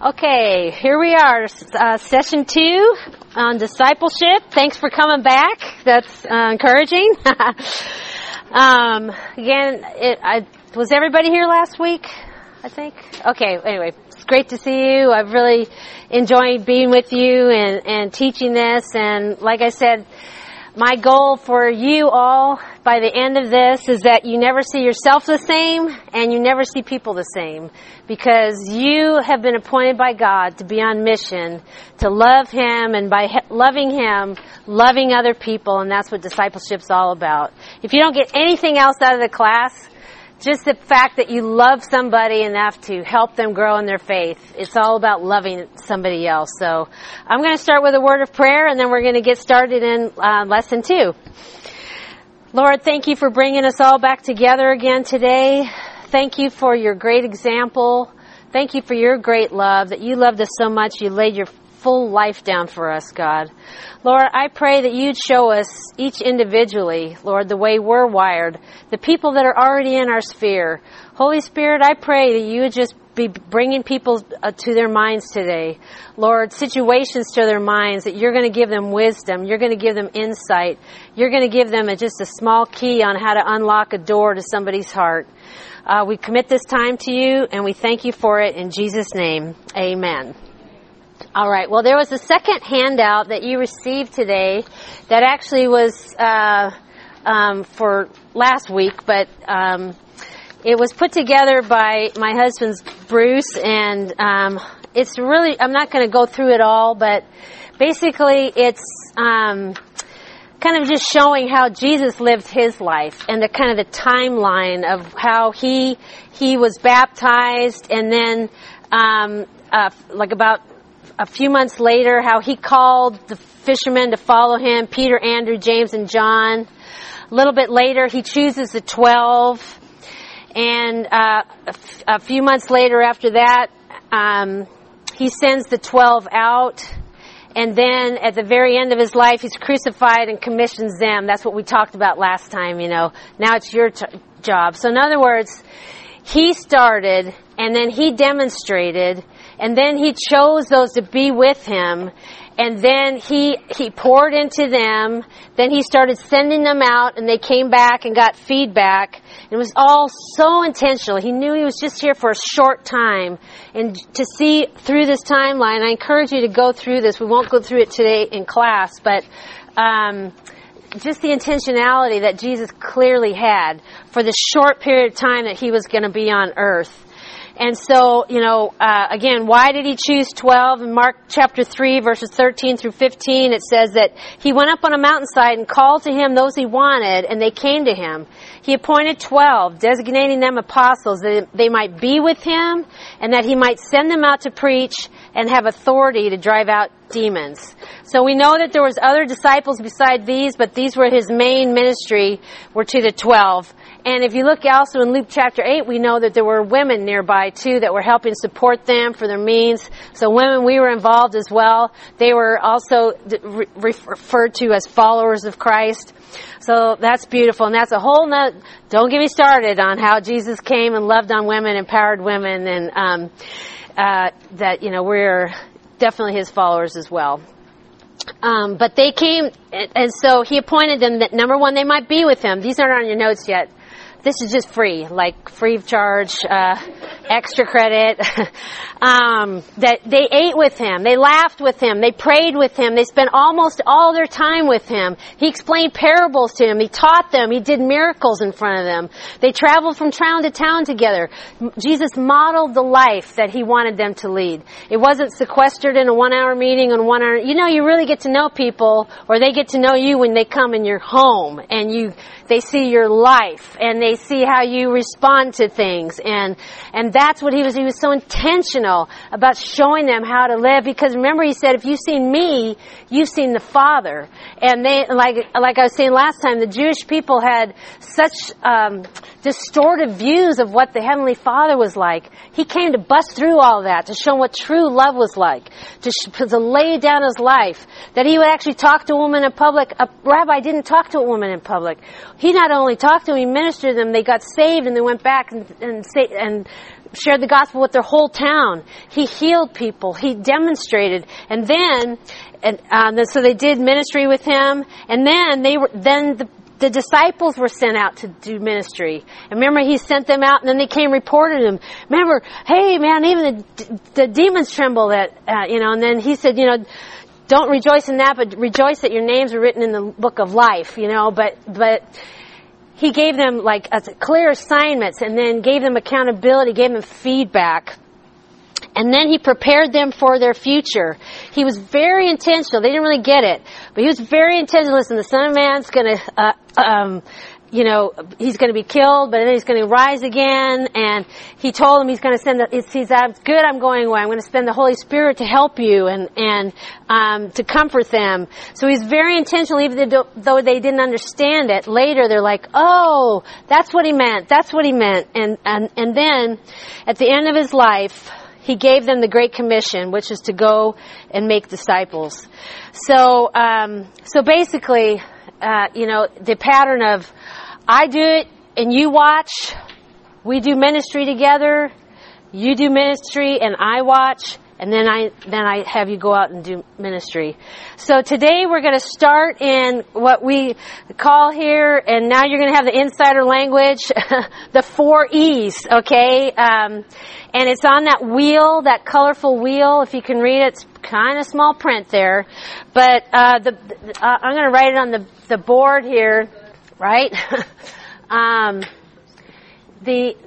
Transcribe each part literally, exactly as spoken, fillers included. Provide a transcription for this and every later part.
Okay, here we are, uh, session two on discipleship. Thanks for coming back. That's uh, encouraging. um, again, it, I, was everybody here last week? I think. Okay. Anyway, it's great to see you. I've really enjoyed being with you and, and teaching this. And like I said, my goal for you all by the end of this is that you never see yourself the same and you never see people the same, because you have been appointed by God to be on mission, to love Him, and by he- loving Him, loving other people, and that's what discipleship's all about. If you don't get anything else out of the class, just the fact that you love somebody enough to help them grow in their faith. It's all about loving somebody else. So I'm going to start with a word of prayer, and then we're going to get started in uh, lesson two. Lord, thank you for bringing us all back together again today. Thank you for your great example. Thank you for your great love, that you loved us so much you laid your full life down for us, God. Lord, I pray that you'd show us each individually, Lord, the way we're wired, the people that are already in our sphere. Holy Spirit, I pray that you would just be bringing people uh, to their minds today. Lord, situations to their minds, that you're going to give them wisdom. You're going to give them insight. You're going to give them a, just a small key on how to unlock a door to somebody's heart. Uh, we commit this time to you, and we thank you for it in Jesus' name. Amen. All right. Well, there was a second handout that you received today that actually was uh, um, for last week, but um, it was put together by my husband's Bruce, and um, it's really, I'm not going to go through it all, but basically it's um, kind of just showing how Jesus lived his life and the kind of the timeline of how he he was baptized, and then um, uh, like about a few months later, how he called the fishermen to follow him, Peter, Andrew, James, and John. A little bit later, he chooses the twelve. And uh, a, f- a few months later after that, um, he sends the twelve out. And then at the very end of his life, he's crucified and commissions them. That's what we talked about last time, you know. Now it's your t- job. So in other words, he started, and then he demonstrated, and then he chose those to be with him, and then he he poured into them. Then he started sending them out, and they came back and got feedback. It was all so intentional. He knew he was just here for a short time. And to see through this timeline, I encourage you to go through this. We won't go through it today in class, but um, just the intentionality that Jesus clearly had for the short period of time that he was going to be on earth. And so, you know, uh, again, why did he choose twelve? In Mark chapter three, verses thirteen through fifteen, it says that he went up on a mountainside and called to him those he wanted, and they came to him. He appointed twelve, designating them apostles, that they might be with him, and that he might send them out to preach and have authority to drive out demons. So we know that there was other disciples beside these, but these were his main ministry, were to the twelve. And if you look also in Luke chapter eight, we know that there were women nearby too that were helping support them for their means. So women, we were involved as well. They were also re- referred to as followers of Christ. So that's beautiful. And that's a whole nother, don't get me started on how Jesus came and loved on women, empowered women, and um, uh, that, you know, we're definitely his followers as well. Um, but they came, and so he appointed them that, number one, they might be with him. These aren't on your notes yet. This is just free, like free of charge, uh, extra credit. um, that they ate with him, they laughed with him, they prayed with him, they spent almost all their time with him. He explained parables to them, he taught them, he did miracles in front of them. They traveled from town to town together. Jesus modeled the life that he wanted them to lead. It wasn't sequestered in a one-hour meeting on one hour. You know, you really get to know people, or they get to know you when they come in your home, and you, they see your life, and they see how you respond to things, and and that's what he was. He was so intentional about showing them how to live, because remember, he said, if you've seen me, you've seen the Father. And they, like like I was saying last time, the Jewish people had such um, distorted views of what the Heavenly Father was like. He came to bust through all that, to show what true love was like, to, sh- to lay down his life, that he would actually talk to a woman in public. A rabbi didn't talk to a woman in public. He not only talked to them, he ministered to them. They got saved, and they went back and and, say, and shared the gospel with their whole town. He healed people. He demonstrated. And then, and um, so they did ministry with him. And then they were, then the, the disciples were sent out to do ministry. And remember, he sent them out, and then they came reported him. Remember, hey man, even the, the demons tremble at, uh, you know, and then he said, you know, don't rejoice in that, but rejoice that your names are written in the book of life, you know, but, but, he gave them like a clear assignments and then gave them accountability, gave them feedback. And then he prepared them for their future. He was very intentional. They didn't really get it, but he was very intentional. Listen, the Son of Man's going to, uh, um, you know, he's going to be killed, but then he's going to rise again. And he told them he's going to send the, it's, he's, I'm good, I'm going away. I'm going to send the Holy Spirit to help you and, and, um, to comfort them. So he's very intentional, even though they didn't understand it. Later, they're like, oh, that's what he meant. That's what he meant. And, and, and then at the end of his life, he gave them the Great Commission, which is to go and make disciples. So, um, so basically, uh, you know, the pattern of, I do it and you watch, we do ministry together, you do ministry and I watch, and then I, then I have you go out and do ministry. So today we're going to start in what we call here, and now you're going to have the insider language, the four E's, okay? Um, and it's on that wheel, that colorful wheel. If you can read it, it's kind of small print there. But, uh, the, uh, I'm going to write it on the, the board here, right? um, the,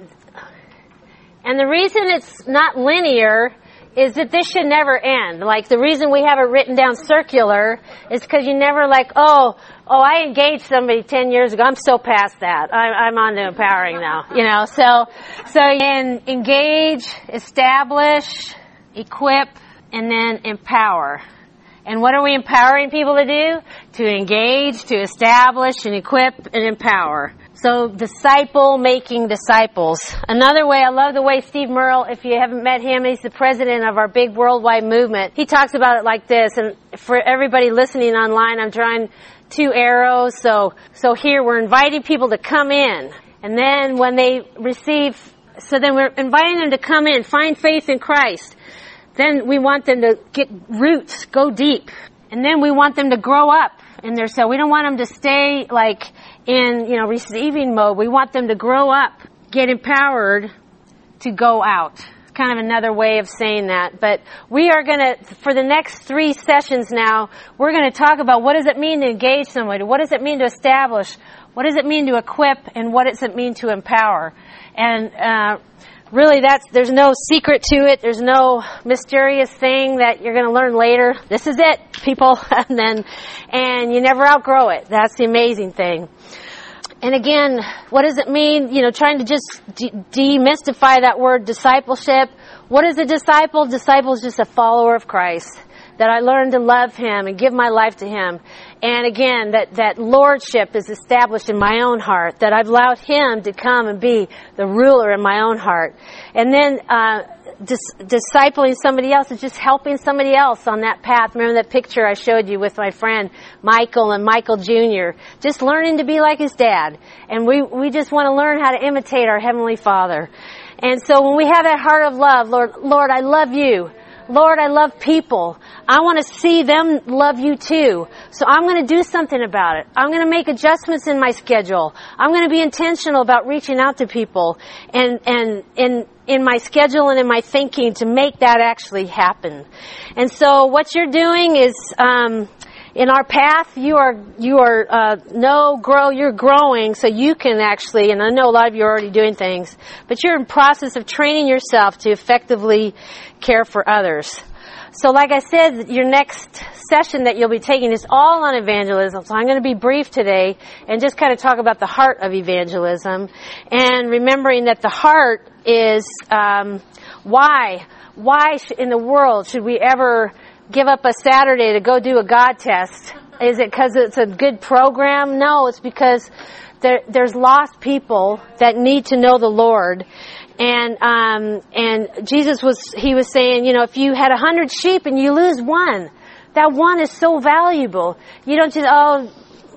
and the reason it's not linear is that this should never end. Like, the reason we have it written down circular is because you never like, oh, oh, I engaged somebody ten years ago. I'm so past that. I'm, I'm on to empowering now, you know. So, so in engage, establish, equip, and then empower. And what are we empowering people to do? To engage, to establish, and equip, and empower. So, disciple making disciples. Another way, I love the way Steve Merle, if you haven't met him, he's the president of our big worldwide movement. He talks about it like this, and for everybody listening online, I'm drawing two arrows. So, so here we're inviting people to come in. And then when they receive, so then we're inviting them to come in, find faith in Christ. Then we want them to get roots, go deep. And then we want them to grow up in their cell. We don't want them to stay like in, you know, receiving mode. We want them to grow up, get empowered to go out. It's kind of another way of saying that. But we are going to, for the next three sessions now, we're going to talk about what does it mean to engage somebody? What does it mean to establish? What does it mean to equip? And what does it mean to empower? And, uh, really, that's, there's no secret to it. There's no mysterious thing that you're going to learn later. This is it, people. and then, and you never outgrow it. That's the amazing thing. And again, what does it mean? You know, trying to just de- demystify that word discipleship. What is a disciple? Disciple is just a follower of Christ. That I learned to love Him and give my life to Him. And again, that, that lordship is established in my own heart. That I've allowed Him to come and be the ruler in my own heart. And then, uh, dis- discipling somebody else is just helping somebody else on that path. Remember that picture I showed you with my friend Michael and Michael Junior Just learning to be like his dad. And we, we just want to learn how to imitate our Heavenly Father. And so when we have that heart of love, Lord, Lord, I love you. Lord, I love people. I want to see them love you too. So I'm going to do something about it. I'm going to make adjustments in my schedule. I'm going to be intentional about reaching out to people and, and, in, in my schedule and in my thinking to make that actually happen. And so what you're doing is, um, in our path, you are, you are, uh, no, grow, you're growing so you can actually, and I know a lot of you are already doing things, but you're in process of training yourself to effectively care for others. So like I said, your next session that you'll be taking is all on evangelism. So I'm going to be brief today and just kind of talk about the heart of evangelism and remembering that the heart is, um, why, why in the world should we ever give up a Saturday to go do a God test? Is it because it's a good program? No, it's because there, there's lost people that need to know the Lord. And, um, and Jesus was, he was saying, you know, if you had a hundred sheep and you lose one, that one is so valuable. You don't just, oh,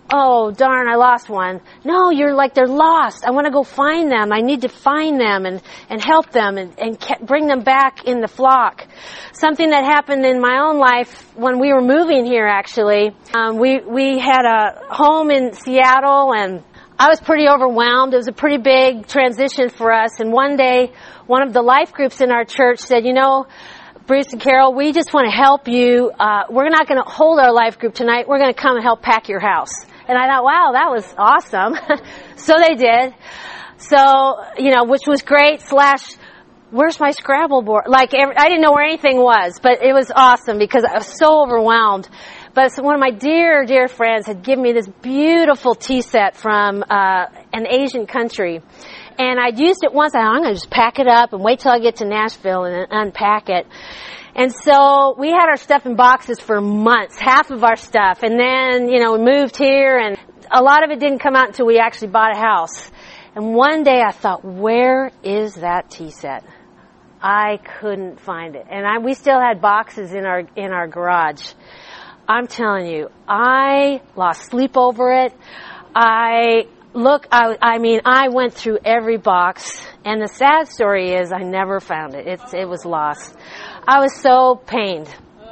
oh, darn, I lost one. No, you're like, they're lost. I want to go find them. I need to find them and, and help them and, and bring them back in the flock. Something that happened in my own life when we were moving here, actually. Um, we, we had a home in Seattle, and I was pretty overwhelmed. It was a pretty big transition for us. And one day, one of the life groups in our church said, you know, Bruce and Carol, we just want to help you. Uh, we're not going to hold our life group tonight. We're going to come and help pack your house. And I thought, wow, that was awesome. So they did. So, you know, which was great, slash, where's my Scrabble board? Like, every, I didn't know where anything was, but it was awesome because I was so overwhelmed. But one of my dear, dear friends had given me this beautiful tea set from uh, an Asian country. And I'd used it once. I thought, I'm going to just pack it up and wait till I get to Nashville and unpack it. And so we had our stuff in boxes for months, half of our stuff. And then, you know, we moved here, and a lot of it didn't come out until we actually bought a house. And one day I thought, where is that tea set? I couldn't find it. And I, we still had boxes in our in our garage. I'm telling you, I lost sleep over it. I... Look, I, I mean, I went through every box, and the sad story is I never found it. It's, it was lost. I was so pained.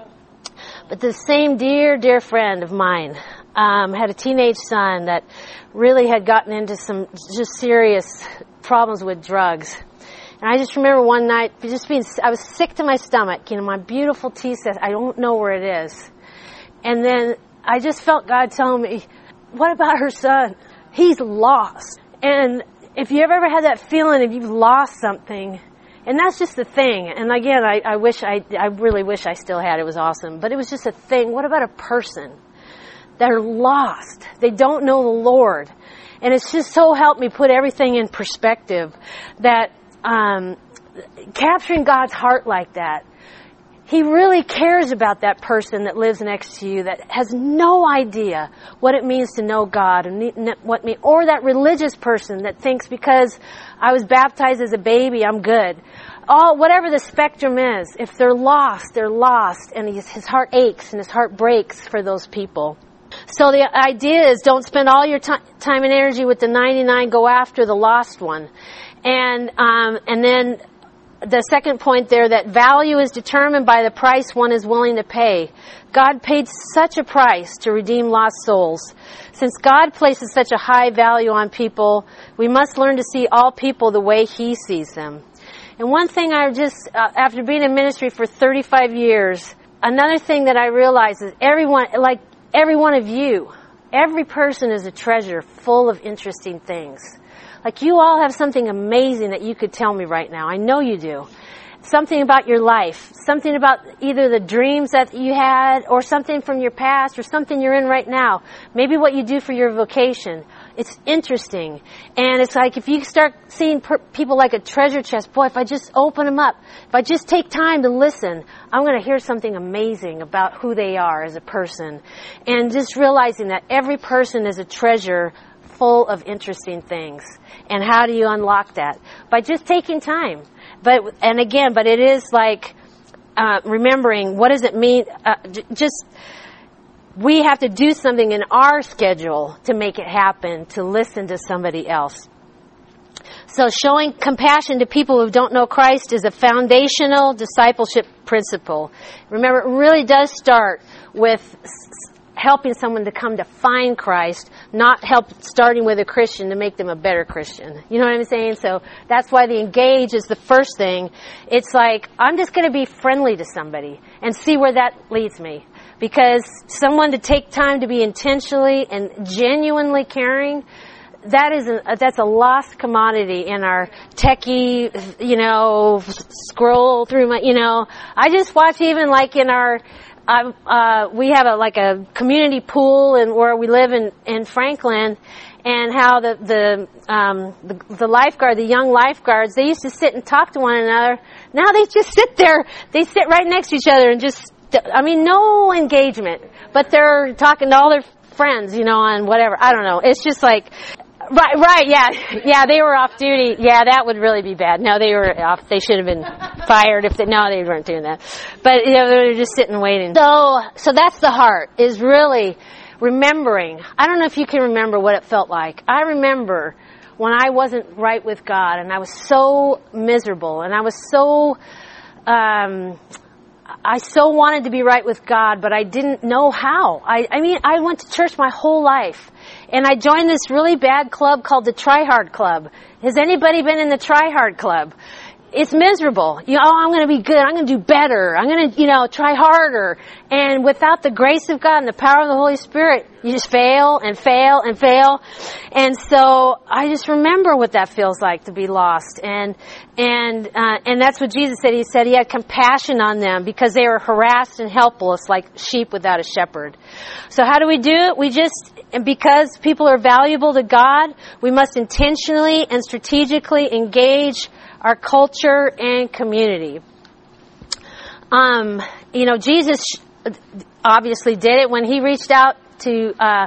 But the same dear, dear friend of mine um, had a teenage son that really had gotten into some just serious problems with drugs. And I just remember one night just being, I was sick to my stomach. You know, my beautiful tea set, I don't know where it is. And then I just felt God telling me, what about her son? He's lost. And if you ever ever had that feeling if you've lost something, and that's just the thing. And again, I, I wish I, I really wish I still had it. It was awesome. But it was just a thing. What about a person that are lost? They don't know the Lord. And it's just so helped me put everything in perspective that um, capturing God's heart like that, He really cares about that person that lives next to you that has no idea what it means to know God, and what me, or that religious person that thinks because I was baptized as a baby, I'm good. All whatever the spectrum is, if they're lost, they're lost, and his, his heart aches and his heart breaks for those people. So the idea is, don't spend all your t- time and energy with the ninety-nine. Go after the lost one, and um, and then. The second point there, that value is determined by the price one is willing to pay. God paid such a price to redeem lost souls. Since God places such a high value on people, we must learn to see all people the way He sees them. And one thing I just, uh, after being in ministry for thirty-five years, another thing that I realize is everyone, like every one of you, every person is a treasure full of interesting things. Like, you all have something amazing that you could tell me right now. I know you do. Something about your life. Something about either the dreams that you had, or something from your past, or something you're in right now. Maybe what you do for your vocation. It's interesting. And it's like, if you start seeing per- people like a treasure chest, boy, if I just open them up, if I just take time to listen, I'm going to hear something amazing about who they are as a person. And just realizing that every person is a treasure full of interesting things. And how do you unlock that? By just taking time. But, and again, but it is like, uh, remembering, what does it mean? Uh, j- just, we have to do something in our schedule to make it happen, to listen to somebody else. So showing compassion to people who don't know Christ is a foundational discipleship principle. Remember, it really does start with helping someone to come to find Christ, not help starting with a Christian to make them a better Christian. You know what I'm saying? So that's why the engage is the first thing. It's like, I'm just going to be friendly to somebody and see where that leads me. Because someone to take time to be intentionally and genuinely caring, that is a, that's a lost commodity in our techie, you know, scroll through my, you know. I just watch even like in our, Uh, uh, we have a like a community pool, and where we live in, in Franklin, and how the the, um, the the lifeguard, the young lifeguards, they used to sit and talk to one another. Now they just sit there. They sit right next to each other and just, I mean, no engagement, but they're talking to all their friends, you know, on whatever. I don't know. It's just like. Right, right, yeah, yeah, they were off duty. Yeah, that would really be bad. No, they were off. They should have been fired if they, no, they weren't doing that. But, you know, they were just sitting and waiting. So, so that's the heart, is really remembering. I don't know if you can remember what it felt like. I remember when I wasn't right with God, and I was so miserable, and I was so, um, I so wanted to be right with God, but I didn't know how. I, I mean, I went to church my whole life, and I joined this really bad club called the Try Hard Club. Has anybody been in the Try Hard Club? It's miserable. You know, oh, I'm going to be good. I'm going to do better. I'm going to, you know, try harder. And without the grace of God and the power of the Holy Spirit, you just fail and fail and fail. And so I just remember what that feels like to be lost. And, and, uh, and that's what Jesus said. He said he had compassion on them because they were harassed and helpless like sheep without a shepherd. So how do we do it? We just, and because people are valuable to God, we must intentionally and strategically engage our culture and community. Um, you know, Jesus obviously did it when he reached out to, uh,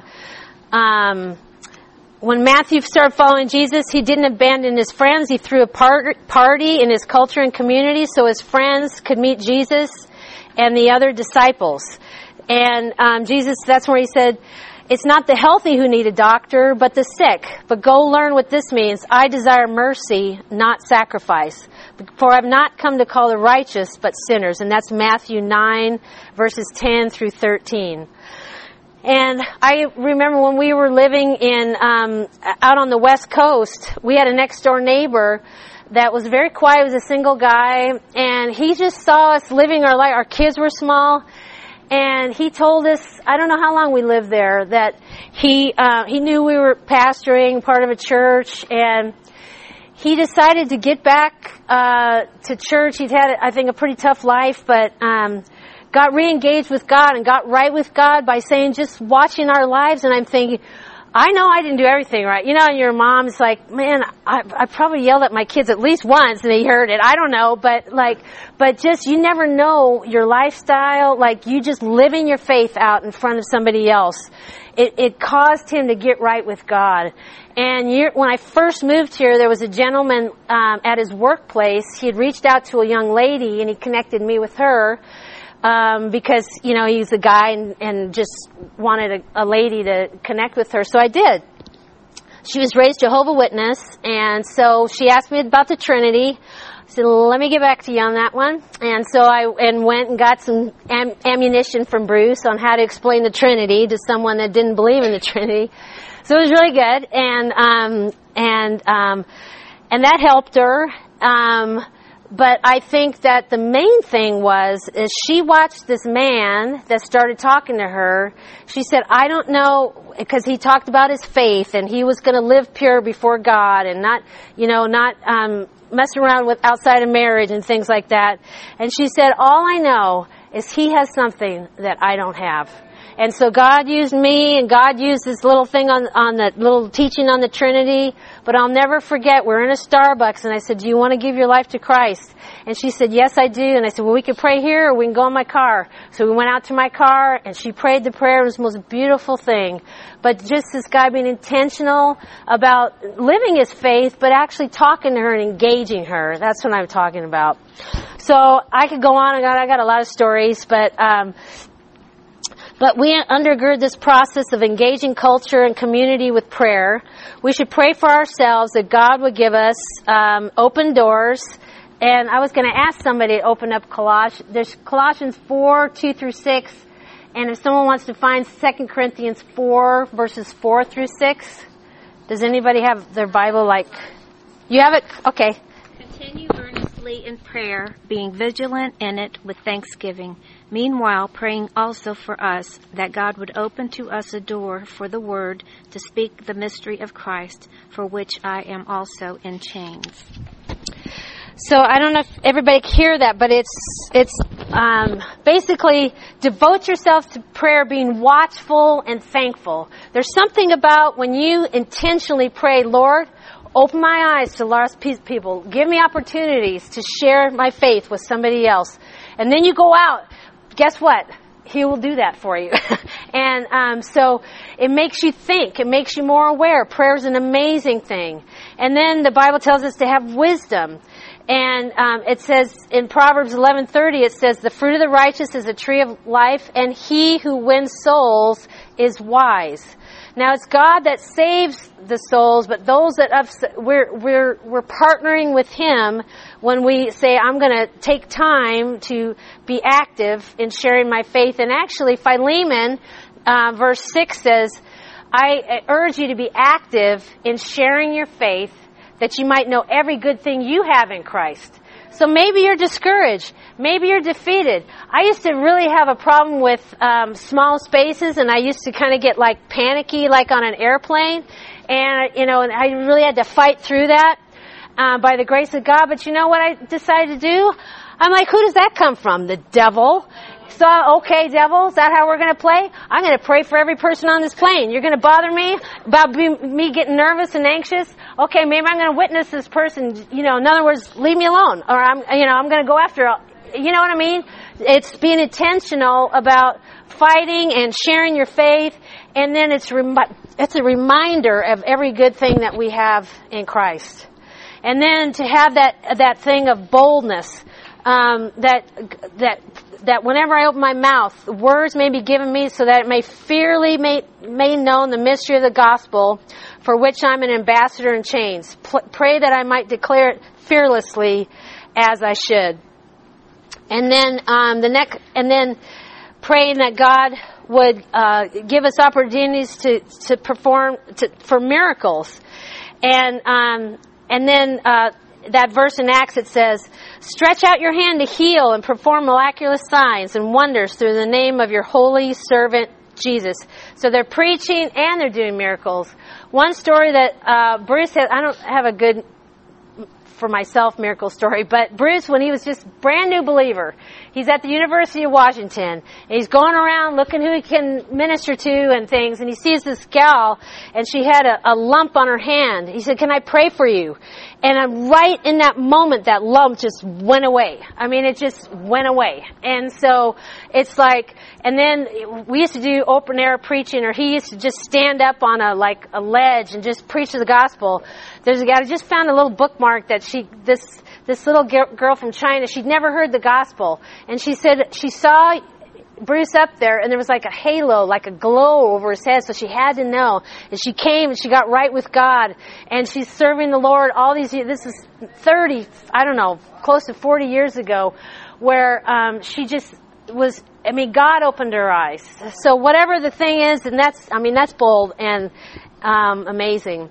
um, when Matthew started following Jesus, he didn't abandon his friends. He threw a par- party in his culture and community so his friends could meet Jesus and the other disciples. And um, Jesus, that's where he said, it's not the healthy who need a doctor, but the sick. But go learn what this means. I desire mercy, not sacrifice. For I have not come to call the righteous, but sinners. And that's Matthew nine, verses ten through thirteen. And I remember when we were living in um, out on the West Coast, we had a next door neighbor that was very quiet. He was a single guy, and he just saw us living our life. Our kids were small. And he told us, I don't know how long we lived there, that he uh, he knew we were pastoring part of a church, and he decided to get back uh, to church. He'd had, I think, a pretty tough life, but um, got re-engaged with God and got right with God by saying, just watching our lives. And I'm thinking, I know I didn't do everything right. You know, and your mom's like, man, I, I probably yelled at my kids at least once and they heard it. I don't know, but like, but just, you never know your lifestyle, like you just living your faith out in front of somebody else. It, it caused him to get right with God. And you're, when I first moved here, there was a gentleman um, at his workplace. He had reached out to a young lady and he connected me with her. Um, because, you know, he's a guy and, and just wanted a, a lady to connect with her. So I did. She was raised Jehovah's Witness, and so she asked me about the Trinity. I said, let me get back to you on that one. And so I and went and got some am, ammunition from Bruce on how to explain the Trinity to someone that didn't believe in the Trinity. So it was really good, and um, and um, and that helped her. Um, But I think that the main thing was, is she watched this man that started talking to her. She said, I don't know, because he talked about his faith and he was going to live pure before God and not, you know, not um, mess around with outside of marriage and things like that. And she said, all I know is he has something that I don't have. And so God used me, and God used this little thing on, on the little teaching on the Trinity. But I'll never forget, we're in a Starbucks, and I said, do you want to give your life to Christ? And she said, yes, I do. And I said, well, we can pray here, or we can go in my car. So we went out to my car, and she prayed the prayer. It was the most beautiful thing. But just this guy being intentional about living his faith, but actually talking to her and engaging her. That's what I'm talking about. So I could go on and on. I got a lot of stories, but um But we undergird this process of engaging culture and community with prayer. We should pray for ourselves that God would give us um, open doors. And I was going to ask somebody to open up Colossians. There's Colossians four, two through six. And if someone wants to find Second Corinthians four, verses four through six. Does anybody have their Bible like... You have it? Okay. Continue earnestly in prayer, being vigilant in it with thanksgiving. Meanwhile, praying also for us, that God would open to us a door for the word to speak the mystery of Christ, for which I am also in chains. So I don't know if everybody can hear that, but it's it's um, basically devote yourself to prayer, being watchful and thankful. There's something about when you intentionally pray, Lord, open my eyes to lost people. Give me opportunities to share my faith with somebody else. And then you go out. Guess what? He will do that for you. and um, so it makes you think. It makes you more aware. Prayer is an amazing thing. And then the Bible tells us to have wisdom. And um, it says in Proverbs eleven thirty, it says, the fruit of the righteous is a tree of life, and he who wins souls is wise. Now it's God that saves the souls, but those that ups- we're we're we're partnering with Him when we say, I'm going to take time to be active in sharing my faith. And actually, Philemon, uh, verse six says, I urge you to be active in sharing your faith, that you might know every good thing you have in Christ. So maybe you're discouraged. Maybe you're defeated. I used to really have a problem with um, small spaces, and I used to kind of get like panicky, like on an airplane. And, you know, and I really had to fight through that uh, by the grace of God. But you know what I decided to do? I'm like, who does that come from? The devil. So, okay, devil, is that how we're going to play? I'm going to pray for every person on this plane. You're going to bother me about be, me getting nervous and anxious? Okay, maybe I'm going to witness this person. You know, in other words, leave me alone. Or I'm, you know, I'm going to go after, you know what I mean? It's being intentional about fighting and sharing your faith. And then it's, rem- it's a reminder of every good thing that we have in Christ. And then to have that, that thing of boldness, um, that, that, that whenever I open my mouth, words may be given me so that it may fearly make made known the mystery of the gospel, for which I'm an ambassador in chains. P- pray that I might declare it fearlessly as I should. And then um, the next, and then praying that God would uh, give us opportunities to to perform to, for miracles, and um, and then. Uh, That verse in Acts, it says, stretch out your hand to heal and perform miraculous signs and wonders through the name of your holy servant, Jesus. So they're preaching and they're doing miracles. One story that uh, Bruce has, I don't have a good, for myself, miracle story, but Bruce, when he was just brand new believer, he's at the University of Washington, and he's going around looking who he can minister to and things, and he sees this gal, and she had a, a lump on her hand. He said, can I pray for you? And I'm right in that moment, that lump just went away. I mean, it just went away. And so it's like, and then we used to do open air preaching, or he used to just stand up on a, like, a ledge and just preach the gospel. There's a guy, I just found a little bookmark that she, this, this little girl from China, she'd never heard the gospel. And she said she saw Bruce up there, and there was like a halo, like a glow over his head, so she had to know. And she came and she got right with God, and she's serving the Lord all these years. This is thirty, I don't know, close to forty years ago, where um, she just was, I mean, God opened her eyes. So whatever the thing is, and that's, I mean, that's bold and um, amazing.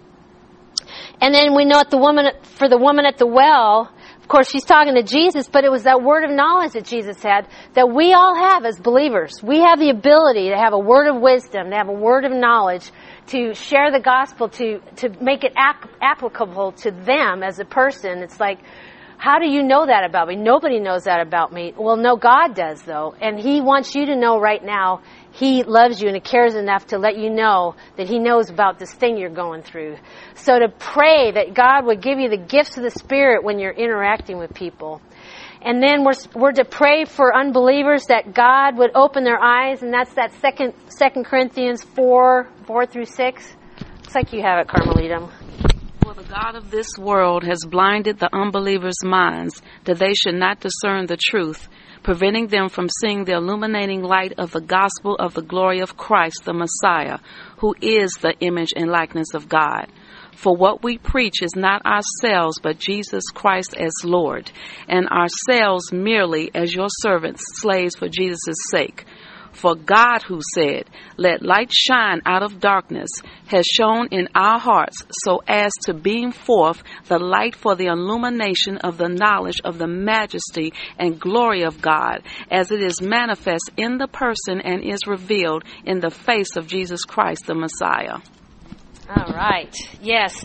And then we know at the woman, for the woman at the well, of course, she's talking to Jesus, but it was that word of knowledge that Jesus had that we all have as believers. We have the ability to have a word of wisdom, to have a word of knowledge, to share the gospel, to, to make it ap- applicable to them as a person. It's like, how do you know that about me? Nobody knows that about me. Well, no, God does, though. And He wants you to know right now He loves you and He cares enough to let you know that He knows about this thing you're going through. So to pray that God would give you the gifts of the Spirit when you're interacting with people. And then we're we're to pray for unbelievers that God would open their eyes, and that's that second Second Corinthians four four through six. Looks like you have it, Carmelita. For the God of this world has blinded the unbelievers' minds, that they should not discern the truth, preventing them from seeing the illuminating light of the gospel of the glory of Christ, the Messiah, who is the image and likeness of God. For what we preach is not ourselves, but Jesus Christ as Lord, and ourselves merely as your servants, slaves for Jesus' sake. For God, who said, let light shine out of darkness, has shone in our hearts so as to beam forth the light for the illumination of the knowledge of the majesty and glory of God, as it is manifest in the person and is revealed in the face of Jesus Christ, the Messiah. All right. Yes.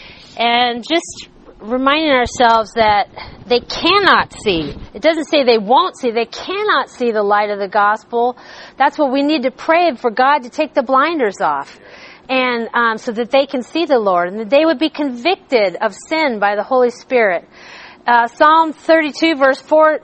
And just reminding ourselves that they cannot see. It doesn't say they won't see. They cannot see the light of the gospel. That's what we need to pray for, God to take the blinders off, and um, so that they can see the Lord, and that they would be convicted of sin by the Holy Spirit. Uh, Psalm thirty-two, verse four,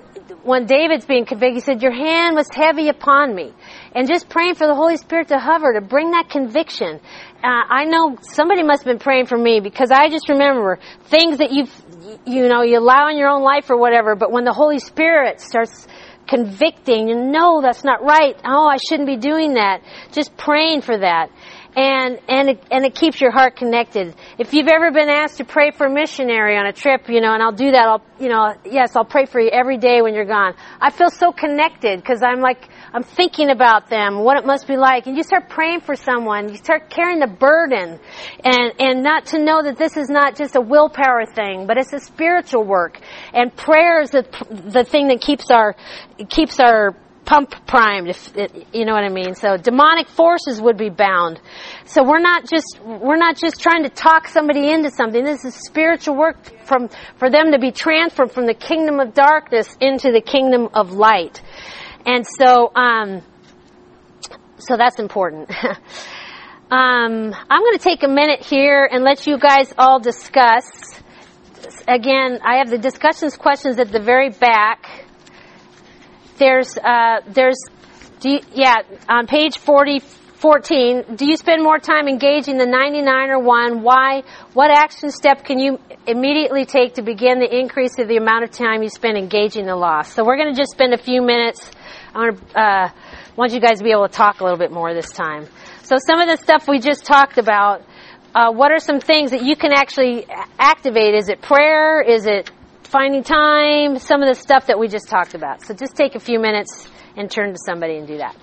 when David's being convicted, he said, your hand was heavy upon me. And just praying for the Holy Spirit to hover, to bring that conviction. Uh, I know somebody must have been praying for me, because I just remember things that you've, you know, you allow in your own life or whatever, but when the Holy Spirit starts convicting, you know that's not right. Oh, I shouldn't be doing that. Just praying for that. And, and it, and it keeps your heart connected. If you've ever been asked to pray for a missionary on a trip, you know, and I'll do that, I'll, you know, yes, I'll pray for you every day when you're gone. I feel so connected, because I'm like, I'm thinking about them, what it must be like. And you start praying for someone, you start carrying the burden, and, and not to know that this is not just a willpower thing, but it's a spiritual work. And prayer is the, the thing that keeps our, keeps our pump primed, if it, you know what I mean. So demonic forces would be bound. So we're not just we're not just trying to talk somebody into something. This is spiritual work from for them to be transferred from the kingdom of darkness into the kingdom of light. And so um so that's important. um I'm going to take a minute here and let you guys all discuss. Again, I have the discussions questions at the very back. There's, uh, there's, do you, yeah, on page forty, fourteen, do you spend more time engaging the ninety-nine or one? Why? What action step can you immediately take to begin the increase of the amount of time you spend engaging the loss? So we're going to just spend a few minutes. I want to, uh, want you guys to be able to talk a little bit more this time. So some of the stuff we just talked about, uh, what are some things that you can actually activate? Is it prayer? Is it finding time? Some of the stuff that we just talked about. So just take a few minutes and turn to somebody and do that.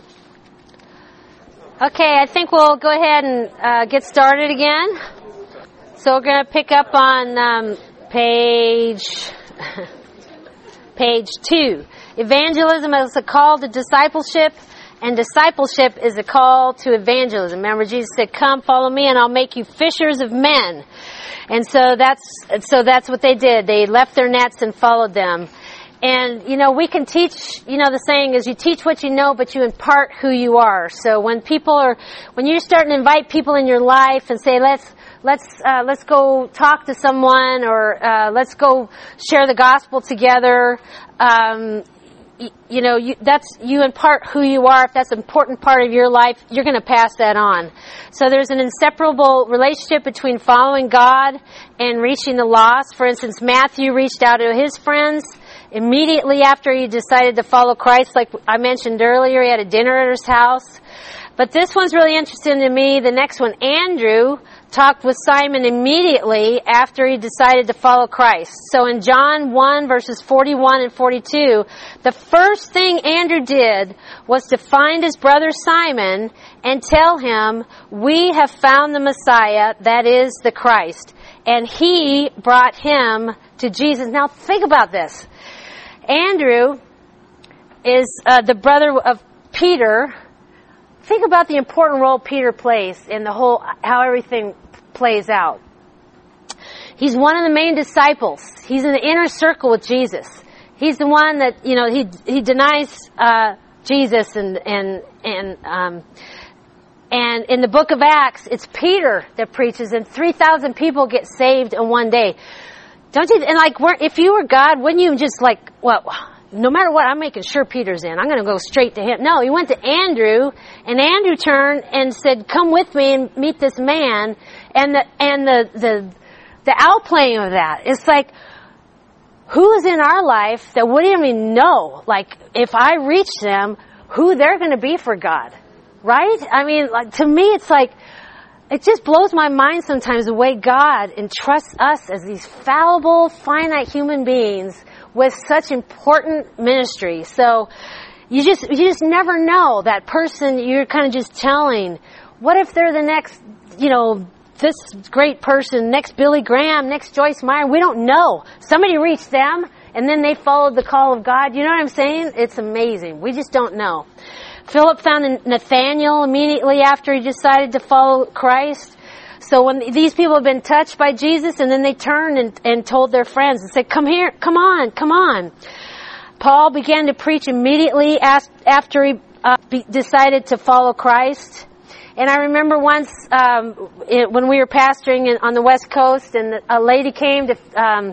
Okay, I think we'll go ahead and uh, get started again. So we're going to pick up on um, page page two. Evangelism is a call to discipleship, and discipleship is a call to evangelism. Remember, Jesus said, "Come, follow me, and I'll make you fishers of men." And so that's so that's what they did. They left their nets and followed them. And, you know, we can teach, you know, the saying is you teach what you know, but you impart who you are. So when people are, when you're starting to invite people in your life and say, let's, let's, uh, let's go talk to someone, or, uh, let's go share the gospel together, um, you know, you, that's, you impart who you are. If that's an important part of your life, you're going to pass that on. So there's an inseparable relationship between following God and reaching the lost. For instance, Matthew reached out to his friends immediately after he decided to follow Christ. Like I mentioned earlier, he had a dinner at his house. But this one's really interesting to me. The next one, Andrew talked with Simon immediately after he decided to follow Christ. So in John one, verses forty-one and forty-two, the first thing Andrew did was to find his brother Simon and tell him, "We have found the Messiah, that is the Christ." And he brought him to Jesus. Now think about this. Andrew is uh, the brother of Peter. Think about the important role Peter plays in the whole, how everything plays out. He's one of the main disciples. He's in the inner circle with Jesus. He's the one that, you know, he he denies uh, Jesus, and and and um, and in the book of Acts, it's Peter that preaches, and three thousand people get saved in one day. Don't you? And like, if you were God, wouldn't you just like, well, no matter what, I'm making sure Peter's in. I'm going to go straight to him. No, he went to Andrew, and Andrew turned and said, "Come with me and meet this man." And the and the the the outplaying of that, it's like, who is in our life that wouldn't even know, like, if I reach them, who they're going to be for God, right? I mean, like, to me, it's like, it just blows my mind sometimes the way God entrusts us as these fallible, finite human beings with such important ministry. So you just you just never know that person you're kind of just telling. What if they're the next, you know, this great person, next Billy Graham, next Joyce Meyer? We don't know. Somebody reached them, and then they followed the call of God. You know what I'm saying? It's amazing. We just don't know. Philip found Nathanael immediately after he decided to follow Christ. So when these people have been touched by Jesus, and then they turned and, and told their friends and said, "Come here, come on, come on." Paul began to preach immediately after he uh, decided to follow Christ. And I remember once um, it, when we were pastoring in, on the West Coast, and a lady came to um,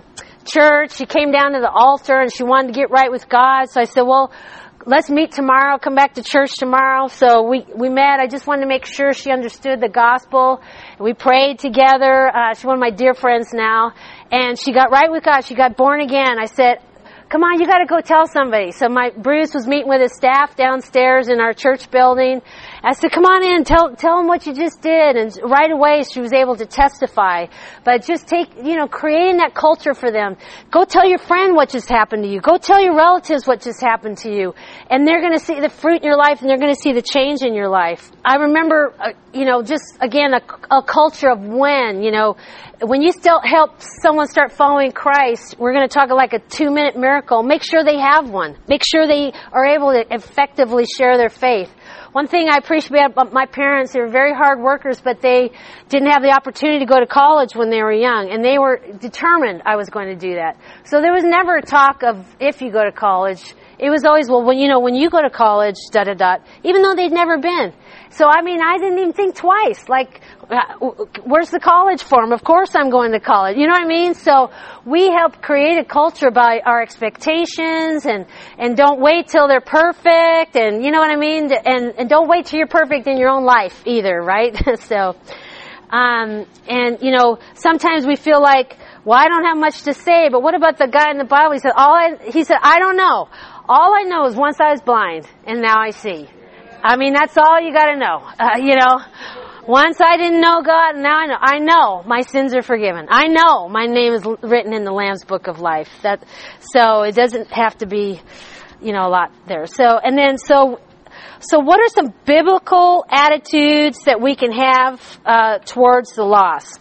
church. She came down to the altar and she wanted to get right with God. So I said, well, let's meet tomorrow. Come back to church tomorrow. So we, we met. I just wanted to make sure she understood the gospel. We prayed together. Uh, she's one of my dear friends now. And she got right with God. She got born again. I said, come on, you got to go tell somebody. So my Bruce was meeting with his staff downstairs in our church building. I said, come on in, tell tell them what you just did. And right away she was able to testify. But just take, you know, creating that culture for them. Go tell your friend what just happened to you. Go tell your relatives what just happened to you. And they're going to see the fruit in your life, and they're going to see the change in your life. I remember, uh, you know, just again, a, a culture of when, you know, when you still help someone start following Christ, we're going to talk like a two-minute miracle. Make sure they have one. Make sure they are able to effectively share their faith. One thing I appreciate about my parents, they were very hard workers, but they didn't have the opportunity to go to college when they were young, and they were determined I was going to do that. So there was never a talk of if you go to college. It was always, well, when you know, when you go to college, da da da, even though they'd never been. So, I mean, I didn't even think twice. Like, uh, where's the college form? Of course I'm going to college. You know what I mean? So we help create a culture by our expectations, and, and don't wait till they're perfect, and you know what I mean? And, and don't wait till you're perfect in your own life either, right? so, um, and, you know, sometimes we feel like, well, I don't have much to say, but what about the guy in the Bible? He said, all I, he said, I don't know. All I know is once I was blind, and now I see. I mean, that's all you gotta know. Uh, you know, once I didn't know God, and now I know. I know my sins are forgiven. I know my name is written in the Lamb's Book of Life. That, so it doesn't have to be, you know, a lot there. So, and then, so, so what are some biblical attitudes that we can have, uh, towards the lost?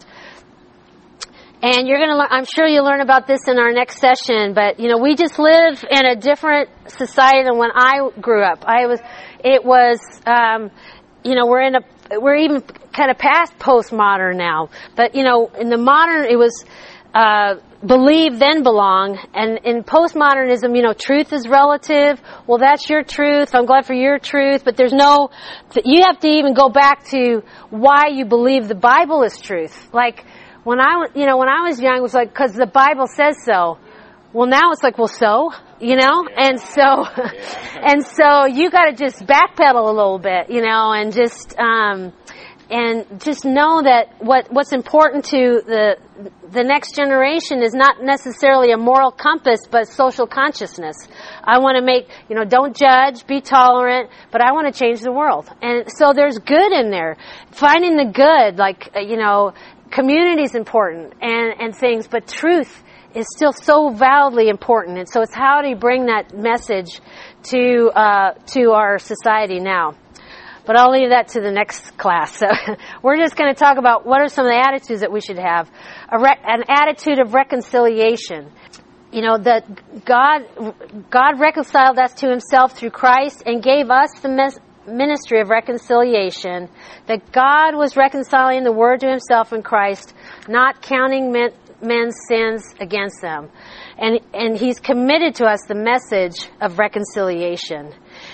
And you're going to learn, I'm sure you'll learn about this in our next session, but, you know, we just live in a different society than when I grew up. I was, it was, um, you know, we're in a, we're even kind of past postmodern now. But, you know, in the modern, it was, uh, believe then belong. And in postmodernism, you know, truth is relative. Well, that's your truth. I'm glad for your truth. But there's no, you have to even go back to why you believe the Bible is truth. Like, When I, you know, when I was young, it was like, because the Bible says so. Well, now it's like, well, so, you know, and so, and so you got to just backpedal a little bit, you know, and just, um, and just know that what what's important to the the next generation is not necessarily a moral compass, but social consciousness. I want to make, you know, don't judge, be tolerant, but I want to change the world. And so there's good in there. Finding the good, like, you know, community is important and, and things, but truth is still so validly important. And so it's how do you bring that message to uh, to our society now. But I'll leave that to the next class. So we're just going to talk about what are some of the attitudes that we should have. A re- an attitude of reconciliation. You know, that God God reconciled us to himself through Christ and gave us the mes- ministry of reconciliation. That God was reconciling the world to himself in Christ, not counting men, men's sins against them. And and he's committed to us the message of reconciliation.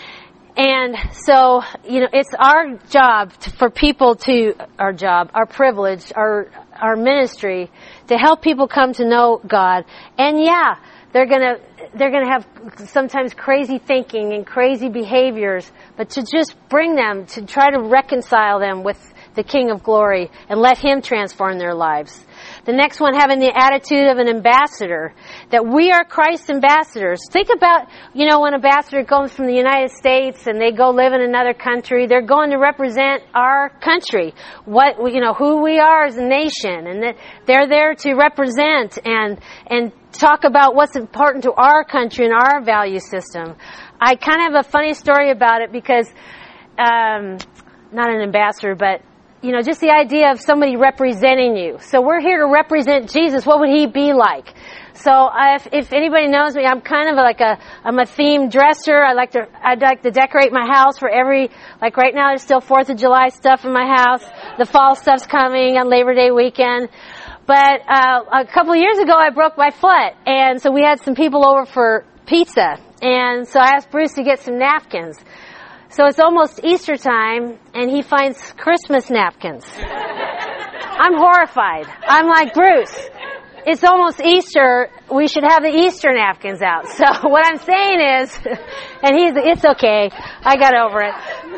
And so, you know, it's our job to, for people to, our job, our privilege, our our ministry, to help people come to know God. And yeah, they're gonna they're gonna have sometimes crazy thinking and crazy behaviors, but to just bring them, to try to reconcile them with the King of Glory and let him transform their lives. The next one, having the attitude of an ambassador, that we are Christ's ambassadors. Think about, you know, when an ambassador comes from the United States and they go live in another country, they're going to represent our country, what, you know, who we are as a nation, and that they're there to represent and, and talk about what's important to our country and our value system. I kind of have a funny story about it because, um, not an ambassador, but you know, just the idea of somebody representing you. So we're here to represent Jesus. What would he be like? So I, if, if anybody knows me, I'm kind of like a, I'm a themed dresser. I like to, I'd like to decorate my house for every, like right now there's still fourth of July stuff in my house. The fall stuff's coming on Labor Day weekend. But, uh, a couple of years ago I broke my foot. And so we had some people over for pizza. And so I asked Bruce to get some napkins. So it's almost Easter time, and he finds Christmas napkins. I'm horrified. I'm like, Bruce, it's almost Easter. We should have the Easter napkins out. So what I'm saying is, and he's, it's okay. I got over it.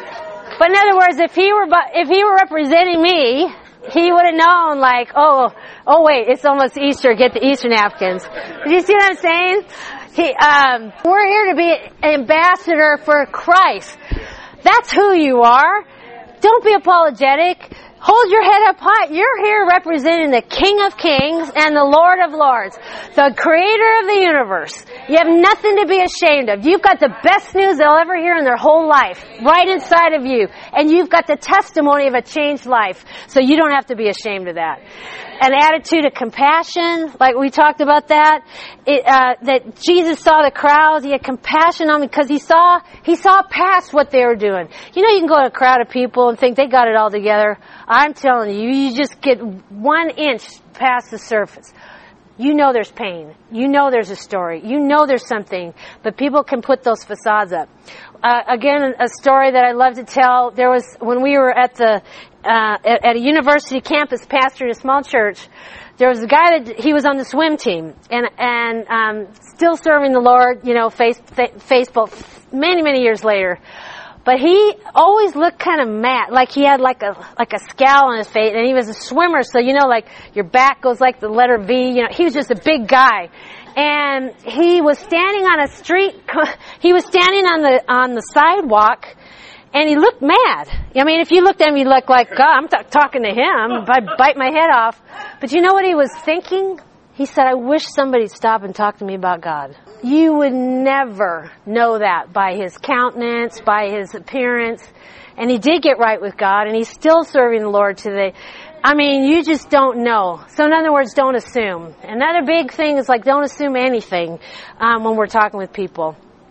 But in other words, if he were, if he were representing me, he would have known, like, oh, oh wait, it's almost Easter. Get the Easter napkins. Do you see what I'm saying? He, um, we're here to be an ambassador for Christ. That's who you are. Don't be apologetic. Hold your head up high. You're here representing the King of Kings and the Lord of Lords, the Creator of the universe. You have nothing to be ashamed of. You've got the best news they'll ever hear in their whole life right inside of you. And you've got the testimony of a changed life. So you don't have to be ashamed of that. An attitude of compassion, like we talked about that. It, uh, that Jesus saw the crowds. He had compassion on them because he saw, he saw past what they were doing. You know, you can go to a crowd of people and think they got it all together. I'm telling you, you just get one inch past the surface. You know there's pain. You know there's a story. You know there's something. But people can put those facades up. Uh, again, a story that I love to tell. There was, when we were at the, uh, at, at a university campus pastoring a small church, there was a guy that, he was on the swim team and, and, um, still serving the Lord, you know, face, Facebook many, many years later. But he always looked kind of mad, like he had like a like a scowl on his face, and he was a swimmer, so you know, like your back goes like the letter V. You know, he was just a big guy, and he was standing on a street. He was standing on the on the sidewalk, and he looked mad. I mean, if you looked at him, you looked like, God, I'm t- talking to him. I'd bite my head off. But you know what he was thinking? He said, I wish somebody'd stop and talk to me about God. You would never know that by his countenance, by his appearance. And he did get right with God, and he's still serving the Lord today. I mean, you just don't know. So in other words, don't assume. Another big thing is like don't assume anything um, when we're talking with people.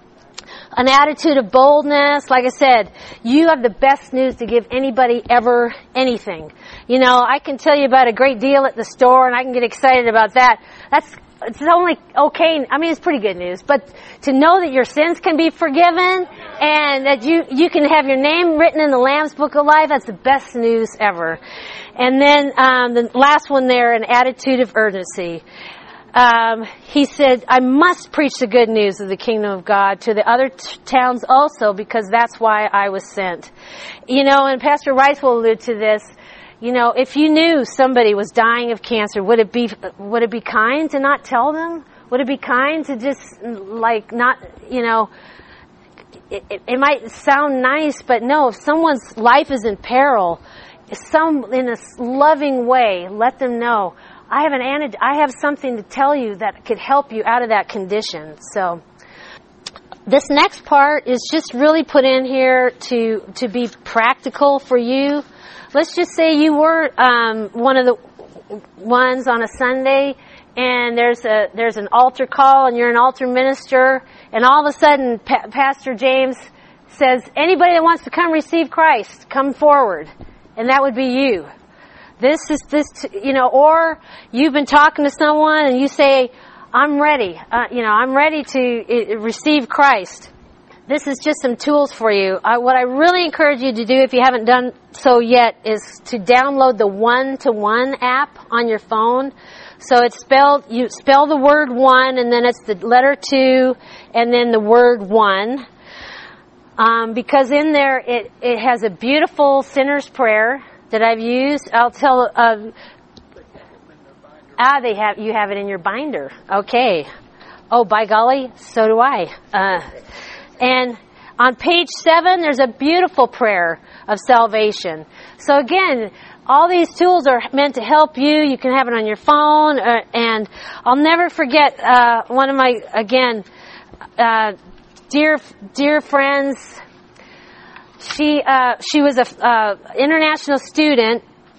An attitude of boldness. Like I said, you have the best news to give anybody ever anything. You know, I can tell you about a great deal at the store, and I can get excited about that. That's It's only okay. I mean, it's pretty good news. But to know that your sins can be forgiven and that you, you can have your name written in the Lamb's Book of Life, that's the best news ever. And then um, the last one there, an attitude of urgency. Um, he said, I must preach the good news of the kingdom of God to the other t- towns also because that's why I was sent. You know, and Pastor Rice will allude to this. You know, if you knew somebody was dying of cancer, would it be would it be kind to not tell them? Would it be kind to just, like, not, you know, it, it, it might sound nice, but no, if someone's life is in peril, some in a loving way, let them know, I have an antidote, I have something to tell you that could help you out of that condition. So this next part is just really put in here to to be practical for you. Let's just say you were um, one of the ones on a Sunday, and there's a there's an altar call, and you're an altar minister, and all of a sudden, pa- Pastor James says, "Anybody that wants to come receive Christ, come forward," and that would be you. This is this, you know, or you've been talking to someone, and you say, "I'm ready. Uh, you know, I'm ready to uh, receive Christ." This is just some tools for you. I, what I really encourage you to do, if you haven't done so yet, is to download the One-to-One app on your phone. So it's spelled, you spell the word one, and then it's the letter two, and then the word one. Um, because in there, it, it has a beautiful sinner's prayer that I've used. I'll tell, uh, ah, they have, you have it in your binder. Okay. Oh, by golly, so do I. Uh, And on page seven, there's a beautiful prayer of salvation. So again, all these tools are meant to help you. You can have it on your phone. Uh, and I'll never forget uh, one of my, again, uh, dear dear friends. She uh, she was a uh, international student,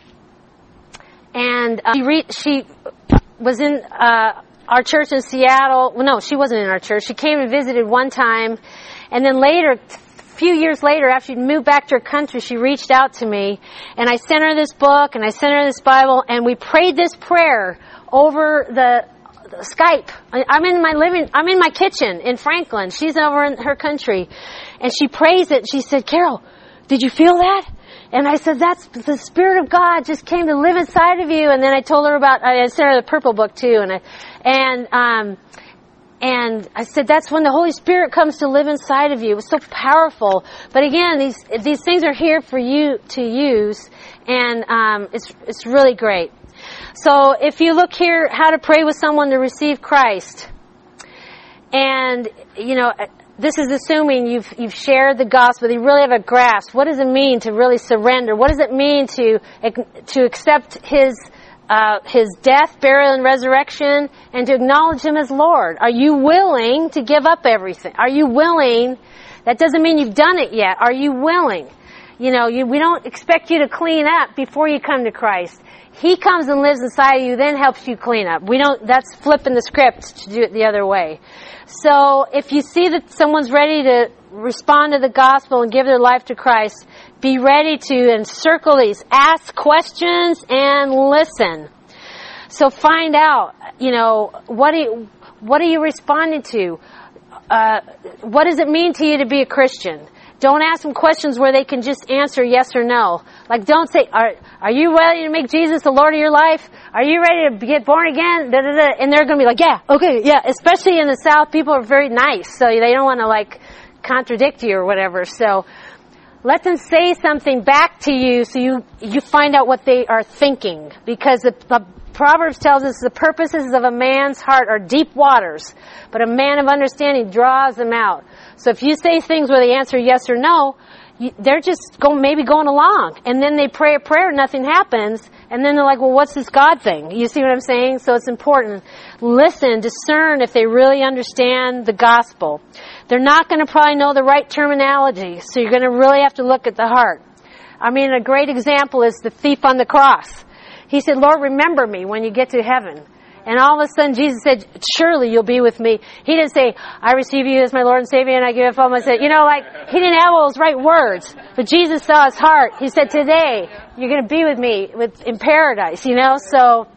and uh, she re- she was in uh, our church in Seattle. Well, no, she wasn't in our church. She came and visited one time. And then later, a few years later, after she'd moved back to her country, she reached out to me. And I sent her this book, and I sent her this Bible, and we prayed this prayer over the, the Skype. I'm in my living, I'm in my kitchen in Franklin. She's over in her country. And she prays it. She said, Carol, did you feel that? And I said, that's the Spirit of God just came to live inside of you. And then I told her about, I sent her the purple book too. And I, and, um, and I said, that's when the Holy Spirit comes to live inside of you. It was so powerful. But again, these, these things are here for you to use. And, um, it's, it's really great. So if you look here, how to pray with someone to receive Christ. And, you know, this is assuming you've you've shared the gospel. You really have a grasp. What does it mean to really surrender? What does it mean to to accept His uh, His death, burial, and resurrection, and to acknowledge Him as Lord? Are you willing to give up everything? Are you willing? That doesn't mean you've done it yet. Are you willing? You know, you, we don't expect you to clean up before you come to Christ. He comes and lives inside of you, then helps you clean up. We don't. That's flipping the script to do it the other way. So if you see that someone's ready to respond to the gospel and give their life to Christ, be ready to encircle these. Ask questions and listen. So find out, you know, what are you, what are you responding to? Uh, what does it mean to you to be a Christian? Don't ask them questions where they can just answer yes or no. Like, don't say, are, are you ready to make Jesus the Lord of your life? Are you ready to get born again? Da, da, da. And they're going to be like, yeah, okay, yeah. Especially in the South, people are very nice. So they don't want to, like, contradict you or whatever. So let them say something back to you so you, you find out what they are thinking. Because the, the Proverbs tells us the purposes of a man's heart are deep waters, but a man of understanding draws them out. So if you say things where they answer yes or no, you, they're just going, maybe going along. And then they pray a prayer, nothing happens. And then they're like, well, what's this God thing? You see what I'm saying? So it's important. Listen, discern if they really understand the gospel. They're not going to probably know the right terminology. So you're going to really have to look at the heart. I mean, a great example is the thief on the cross. He said, Lord, remember me when you get to heaven. And all of a sudden, Jesus said, surely you'll be with me. He didn't say, I receive you as my Lord and Savior, and I give up all my sin. You know, like, he didn't have all those right words. But Jesus saw his heart. He said, today, you're going to be with me with in paradise, you know? So,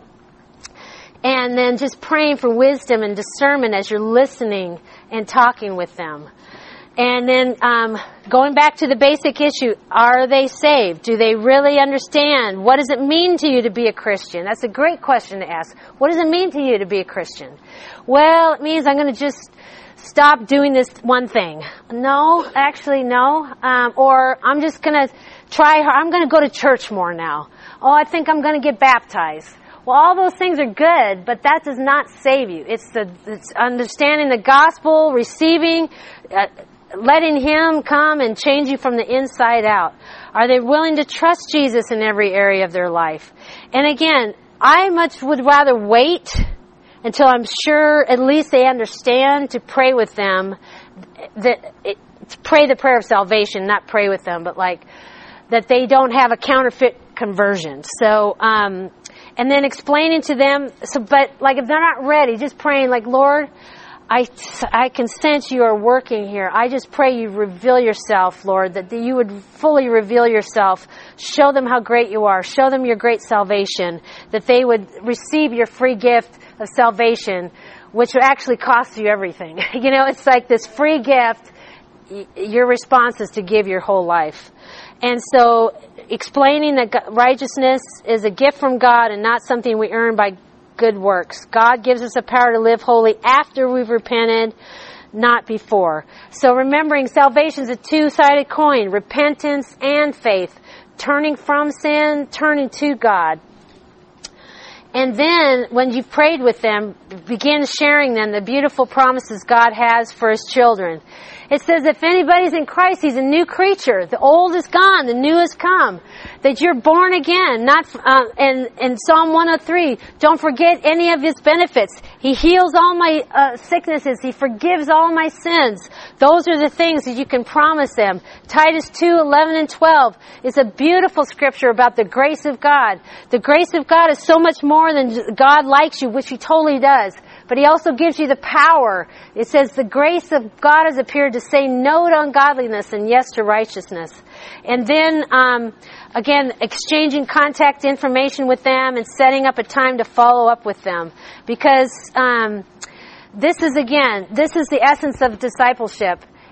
and then just praying for wisdom and discernment as you're listening and talking with them. And then um, going back to the basic issue, are they saved? Do they really understand? What does it mean to you to be a Christian? That's a great question to ask. What does it mean to you to be a Christian? Well, it means I'm going to just stop doing this one thing. No, actually no. Um, or I'm just going to try, I'm going to go to church more now. Oh, I think I'm going to get baptized. Well, all those things are good, but that does not save you. It's the it's understanding the gospel, receiving, uh, letting Him come and change you from the inside out. Are they willing to trust Jesus in every area of their life? And again, I much would rather wait until I'm sure at least they understand to pray with them, that it, to pray the prayer of salvation, not pray with them, but like that they don't have a counterfeit conversion. So, um, and then explaining to them, so, but like if they're not ready, just praying like, Lord, I, I can sense you are working here. I just pray you reveal yourself, Lord, that you would fully reveal yourself. Show them how great you are. Show them your great salvation, that they would receive your free gift of salvation, which would actually cost you everything. You know, it's like this free gift. Your response is to give your whole life. And so explaining that righteousness is a gift from God and not something we earn by good works. God gives us the power to live holy after we've repented, not before. So remembering salvation is a two-sided coin, repentance and faith. Turning from sin, turning to God. And then, when you've prayed with them, begin sharing them the beautiful promises God has for His children. It says, if anybody's in Christ, he's a new creature. The old is gone, the new has come. That you're born again. Not uh, and in Psalm one oh three, don't forget any of His benefits. He heals all my uh, sicknesses. He forgives all my sins. Those are the things that you can promise them. Titus two eleven and twelve is a beautiful scripture about the grace of God. The grace of God is so much more than God likes you, which He totally does. But He also gives you the power. It says the grace of God has appeared to say no to ungodliness and yes to righteousness. And then, um, again, exchanging contact information with them and setting up a time to follow up with them. Because um, this is, again, this is the essence of discipleship.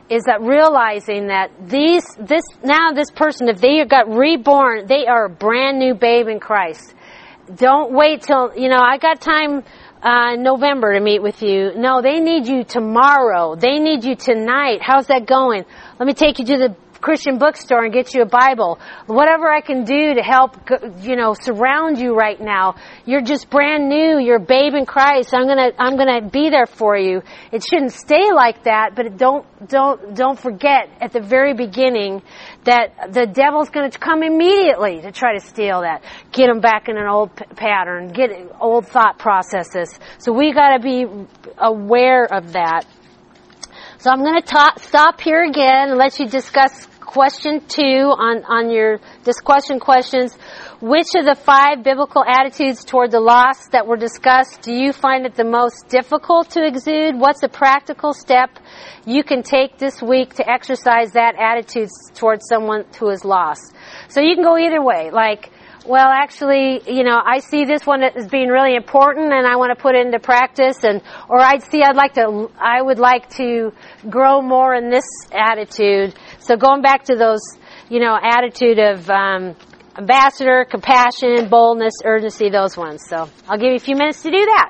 is that realizing that these, this, now this person, if they got reborn, they are a brand new babe in Christ. Don't wait till, you know, I got time uh, in November to meet with you. No, they need you tomorrow. They need you tonight. How's that going? Let me take you to the Christian bookstore and get you a Bible. Whatever I can do to help, you know, surround you right now. You're just brand new. You're a babe in Christ. I'm gonna, I'm gonna be there for you. It shouldn't stay like that, but don't, don't, don't forget at the very beginning that the devil's gonna come immediately to try to steal that. Get them back in an old p- pattern. Get old thought processes. So we gotta be aware of that. So I'm going to ta- stop here again and let you discuss question two on, on your discussion questions. Which of the five biblical attitudes toward the lost that were discussed do you find it the most difficult to exude? What's a practical step you can take this week to exercise that attitude towards someone who is lost? So you can go either way. Like, well, actually, you know, I see this one as being really important and I want to put it into practice, and, or I'd see I'd like to, I would like to grow more in this attitude. So going back to those, you know, attitude of, um, ambassador, compassion, boldness, urgency, those ones. So I'll give you a few minutes to do that.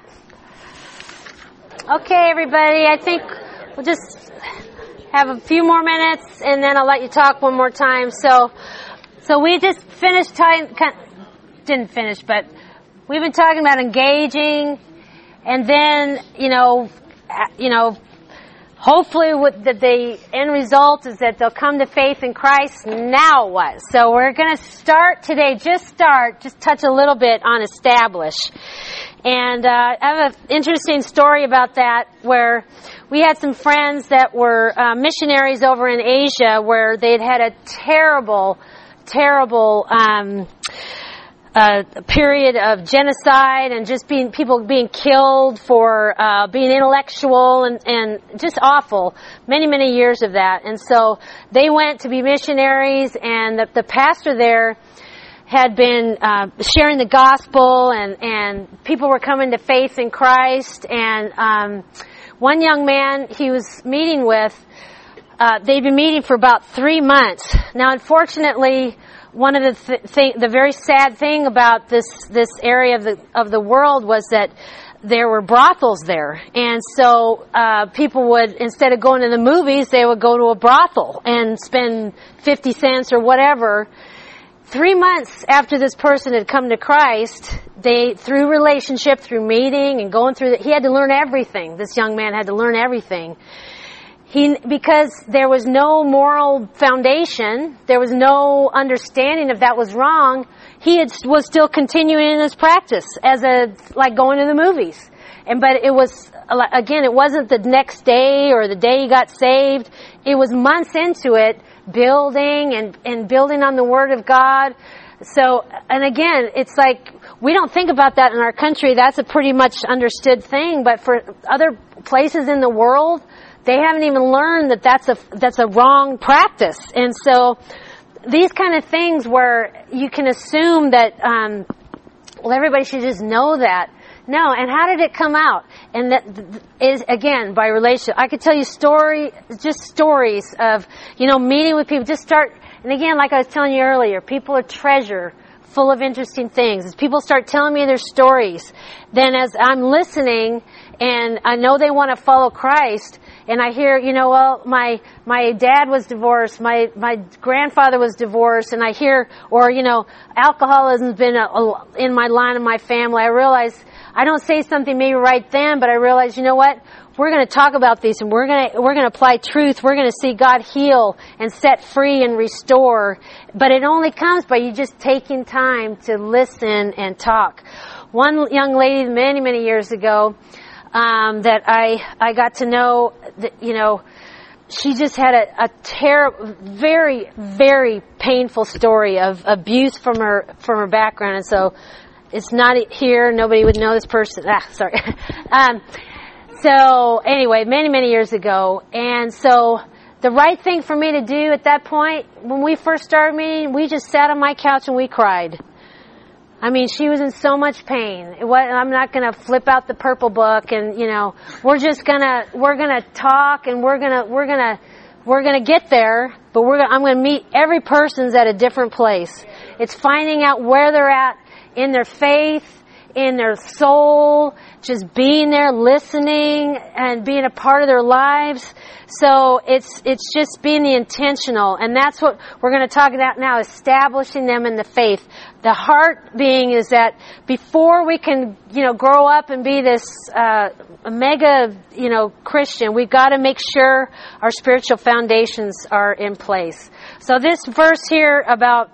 Okay, everybody, I think we'll just have a few more minutes and then I'll let you talk one more time. So, so we just finished talking, didn't finish, but we've been talking about engaging, and then, you know, you know, hopefully what the, the end result is that they'll come to faith in Christ. Now what? So we're going to start today, just start, just touch a little bit on establish. And uh, I have an interesting story about that, where we had some friends that were uh, missionaries over in Asia, where they'd had a terrible, terrible um Uh, a period of genocide and just being people being killed for uh, being intellectual and, and just awful. Many, many years of that. And so they went to be missionaries, and the, the pastor there had been uh, sharing the gospel, and, and people were coming to faith in Christ. And um, one young man he was meeting with, uh, they'd been meeting for about three months. Now, unfortunately, one of the th- thing, the very sad thing about this this area of the of the world was that there were brothels there, and so uh, people would, instead of going to the movies, they would go to a brothel and spend fifty cents or whatever. Three months after this person had come to Christ, they, through relationship, through meeting and going through, the, he had to learn everything. This young man had to learn everything. He, because there was no moral foundation, there was no understanding if that was wrong, he had, was still continuing in his practice as a, like going to the movies. And, but it was, again, it wasn't the next day or the day he got saved. It was months into it, building and, and building on the Word of God. So, and again, it's like, we don't think about that in our country. That's a pretty much understood thing. But for other places in the world, they haven't even learned that that's a, that's a wrong practice. And so these kind of things where you can assume that, um, well, everybody should just know that. No, and how did it come out? And that is, again, by relationship. I could tell you story, just stories of, you know, meeting with people. Just start, and again, like I was telling you earlier, people are treasure full of interesting things. As people start telling me their stories, then as I'm listening and I know they want to follow Christ, and I hear, you know, well, my, my dad was divorced, my, my grandfather was divorced, and I hear, or, you know, alcoholism's been a, a, in my line of my family. I realize, I don't say something maybe right then, but I realize, you know what? We're going to talk about these, and we're going to, we're going to apply truth. We're going to see God heal and set free and restore. But it only comes by you just taking time to listen and talk. One young lady many, many years ago, Um, that I, I got to know that, you know, she just had a, a terrible, very, very painful story of abuse from her, from her background. And so it's not here. Nobody would know this person. Ah, sorry. um, so anyway, many, many years ago. And so the right thing for me to do at that point, when we first started meeting, we just sat on my couch and we cried. I mean, she was in so much pain. It was, I'm not going to flip out the purple book and, you know, we're just going to, we're going to talk and we're going to, we're going to, we're going to get there, but we're gonna, I'm going to meet every person's at a different place. It's finding out where they're at in their faith, in their soul, just being there, listening, and being a part of their lives. So it's it's just being the intentional, and that's what we're going to talk about now, establishing them in the faith. The heart being is that before we can, you know, grow up and be this uh, mega, you know, Christian, we've got to make sure our spiritual foundations are in place. So this verse here about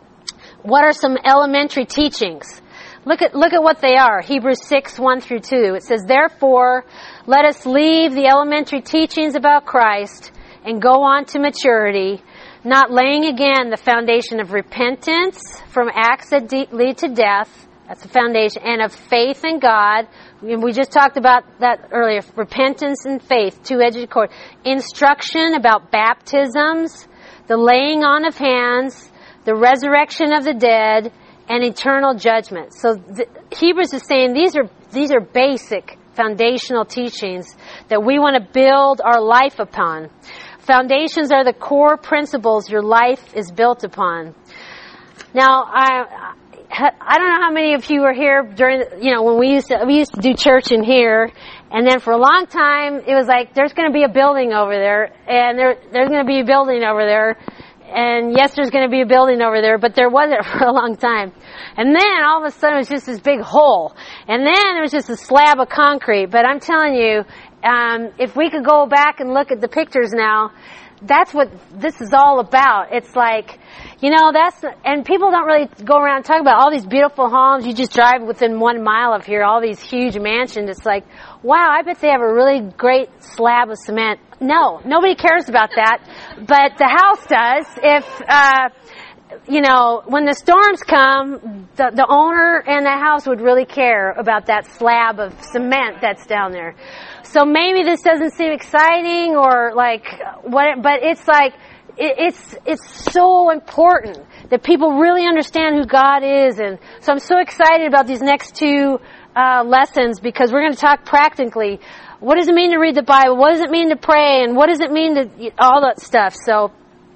what are some elementary teachings? Look at look at what they are. Hebrews six, one through two. It says, therefore, let us leave the elementary teachings about Christ and go on to maturity, not laying again the foundation of repentance from acts that de- lead to death. That's the foundation. And of faith in God. We just talked about that earlier. Repentance and faith, two-edged cord. Instruction about baptisms, the laying on of hands, the resurrection of the dead, and eternal judgment. So the, Hebrews is saying these are these are basic foundational teachings that we want to build our life upon. Foundations are the core principles your life is built upon. Now, I I don't know how many of you were here during, you know, when we used to we used to do church in here, and then for a long time it was like there's going to be a building over there, and there there's going to be a building over there. And yes, there's going to be a building over there, but there wasn't for a long time. And then all of a sudden it was just this big hole. And then it was just a slab of concrete. But I'm telling you, um, if we could go back and look at the pictures now, that's what this is all about. It's like, you know, that's, and people don't really go around and talk about all these beautiful homes. You just drive within one mile of here, all these huge mansions. It's like, wow, I bet they have a really great slab of cement. No, nobody cares about that, but the house does. If, uh, you know, when the storms come, the, the owner and the house would really care about that slab of cement that's down there. So maybe this doesn't seem exciting or like what, but it's like, it, it's, it's so important that people really understand who God is. And so I'm so excited about these next two, uh, lessons because we're going to talk practically. What does it mean to read the Bible? What does it mean to pray? And what does it mean to all that stuff? So,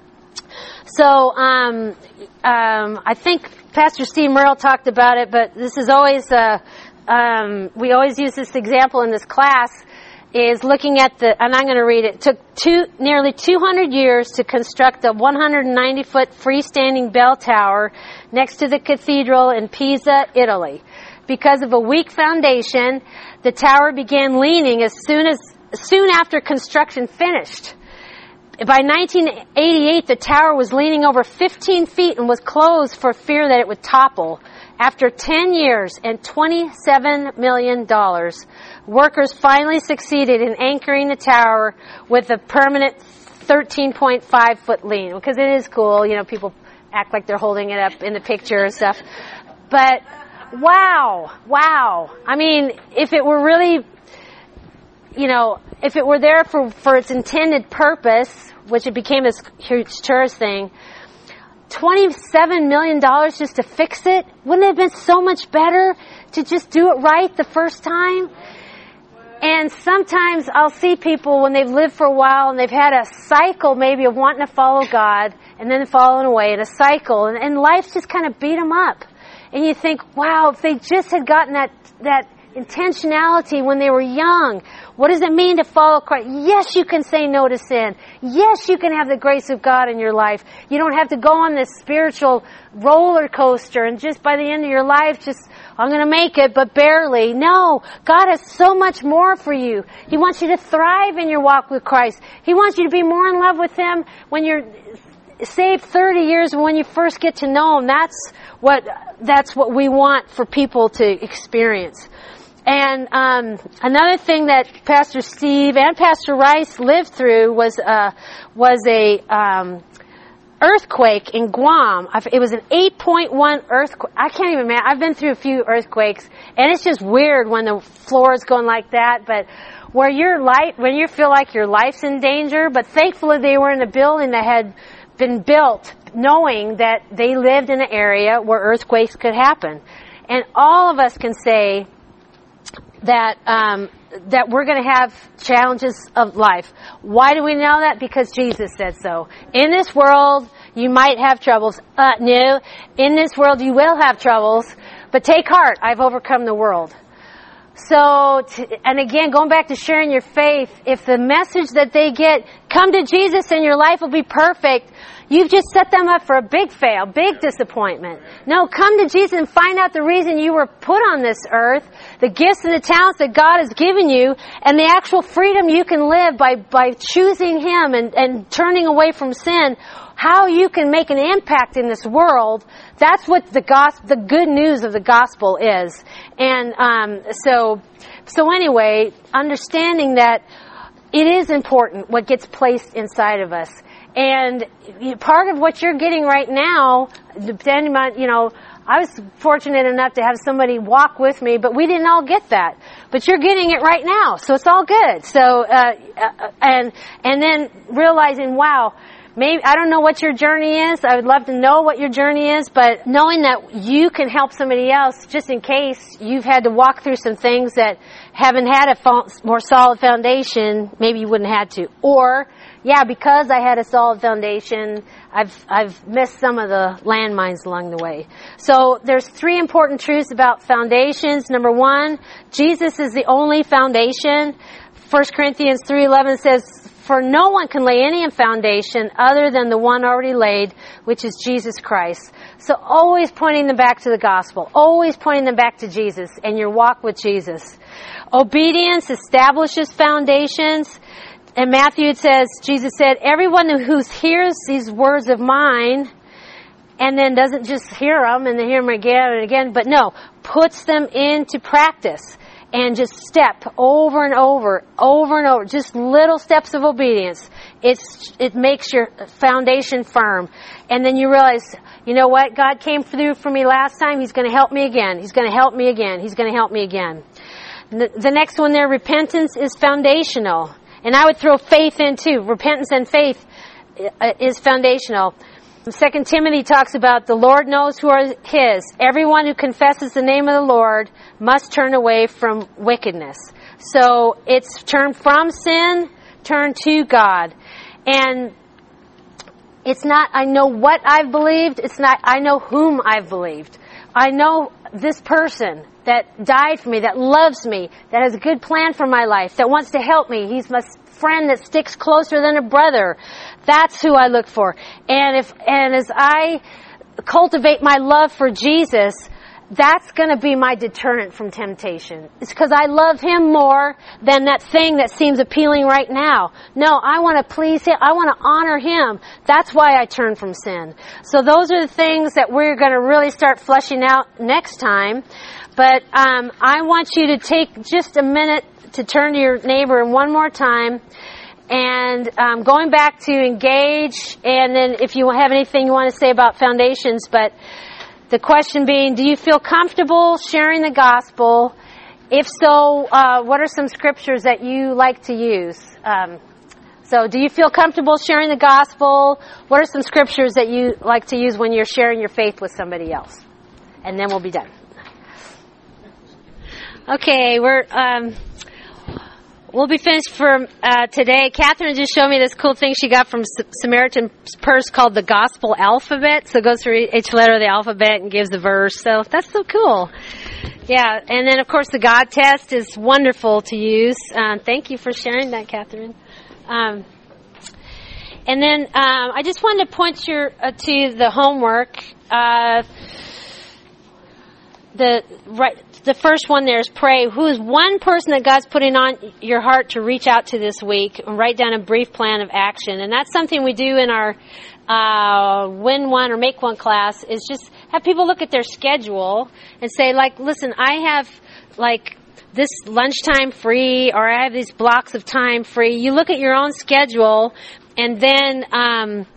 so um, um, I think Pastor Steve Merle talked about it, but this is always uh, um, we always use this example in this class. Is looking at the, and I'm going to read it. It took two, nearly two hundred years to construct a one hundred ninety foot freestanding bell tower next to the cathedral in Pisa, Italy. Because of a weak foundation, the tower began leaning as soon as soon after construction finished. By nineteen eighty-eight, the tower was leaning over fifteen feet and was closed for fear that it would topple. After ten years and twenty-seven million dollars, workers finally succeeded in anchoring the tower with a permanent thirteen point five foot lean. Because it is cool, you know, people act like they're holding it up in the picture and stuff. But wow, wow. I mean, if it were really, you know, if it were there for, for its intended purpose, which it became this huge tourist thing, twenty-seven million dollars just to fix it, wouldn't it have been so much better to just do it right the first time? And sometimes I'll see people when they've lived for a while and they've had a cycle maybe of wanting to follow God and then falling away in a cycle, and, and life's just kind of beat them up. And you think, wow, if they just had gotten that, that intentionality when they were young, what does it mean to follow Christ? Yes, you can say no to sin. Yes, you can have the grace of God in your life. You don't have to go on this spiritual roller coaster and just by the end of your life, just, I'm going to make it, but barely. No, God has so much more for you. He wants you to thrive in your walk with Christ. He wants you to be more in love with Him when you're saved thirty years when you first get to know Him. That's what, that's what we want for people to experience. And um, another thing that Pastor Steve and Pastor Rice lived through was uh, was a um, earthquake in Guam. It was an eight point one earthquake. I can't even imagine. I've been through a few earthquakes, and it's just weird when the floor is going like that. But where your life, when you feel like your life's in danger, but thankfully they were in a building that had been built knowing that they lived in an area where earthquakes could happen. And all of us can say, that um, that we're going to have challenges of life. Why do we know that? Because Jesus said so. In this world, you might have troubles. Uh, no, in this world you will have troubles, but take heart. I've overcome the world. So, to, and again, going back to sharing your faith, if the message that they get, come to Jesus and your life will be perfect, you've just set them up for a big fail, big disappointment. No, come to Jesus and find out the reason you were put on this earth, the gifts and the talents that God has given you, and the actual freedom you can live by, by choosing Him and, and turning away from sin. How you can make an impact in this world. That's what the gospel, the good news of the gospel is. And um, so, so anyway, understanding that it is important what gets placed inside of us. And part of what you're getting right now, depending on, you know, I was fortunate enough to have somebody walk with me, but we didn't all get that. But you're getting it right now, so it's all good. So, uh, and and then realizing, wow. Maybe, I don't know what your journey is. I would love to know what your journey is, but knowing that you can help somebody else, just in case you've had to walk through some things that haven't had a more solid foundation, maybe you wouldn't have to. Or, yeah, because I had a solid foundation, I've, I've missed some of the landmines along the way. So there's three important truths about foundations. Number one, Jesus is the only foundation. First Corinthians three eleven says, for no one can lay any foundation other than the one already laid, which is Jesus Christ. So always pointing them back to the gospel. Always pointing them back to Jesus and your walk with Jesus. Obedience establishes foundations. In Matthew it says, Jesus said, everyone who hears these words of mine and then doesn't just hear them and then hear them again and again, but no, puts them into practice. And just step over and over, over and over, just little steps of obedience. It's, it makes your foundation firm. And then you realize, you know what? God came through for me last time. He's going to help me again. He's going to help me again. He's going to help me again. The, the next one there, repentance is foundational. And I would throw faith in too. Repentance and faith is foundational. Second Timothy talks about the Lord knows who are His. Everyone who confesses the name of the Lord must turn away from wickedness. So it's turn from sin, turn to God. And it's not, I know what I've believed. It's not, I know whom I've believed. I know this person that died for me, that loves me, that has a good plan for my life, that wants to help me. He's my friend that sticks closer than a brother. That's who I look for. And if, and as I cultivate my love for Jesus, that's going to be my deterrent from temptation. It's because I love Him more than that thing that seems appealing right now. No, I want to please Him. I want to honor Him. That's why I turn from sin. So those are the things that we're going to really start fleshing out next time. But um, I want you to take just a minute to turn to your neighbor one more time. And um, going back to engage, and then if you have anything you want to say about foundations, but the question being, do you feel comfortable sharing the gospel? If so, uh, what are some scriptures that you like to use? Um, so do you feel comfortable sharing the gospel? What are some scriptures that you like to use when you're sharing your faith with somebody else? And then we'll be done. Okay, we're... Um, We'll be finished for uh, today. Catherine just showed me this cool thing she got from S- Samaritan Purse called the Gospel Alphabet. So it goes through each letter of the alphabet and gives the verse. So that's so cool. Yeah, and then of course the God test is wonderful to use. Um, thank you for sharing that, Catherine. Um, and then um, I just wanted to point your uh, to the homework. Uh, the right. The first one there is pray. Who is one person that God's putting on your heart to reach out to this week and write down a brief plan of action? And that's something we do in our uh, Win One or Make One class, is just have people look at their schedule and say, like, listen, I have, like, this lunchtime free, or I have these blocks of time free. You look at your own schedule, and then um,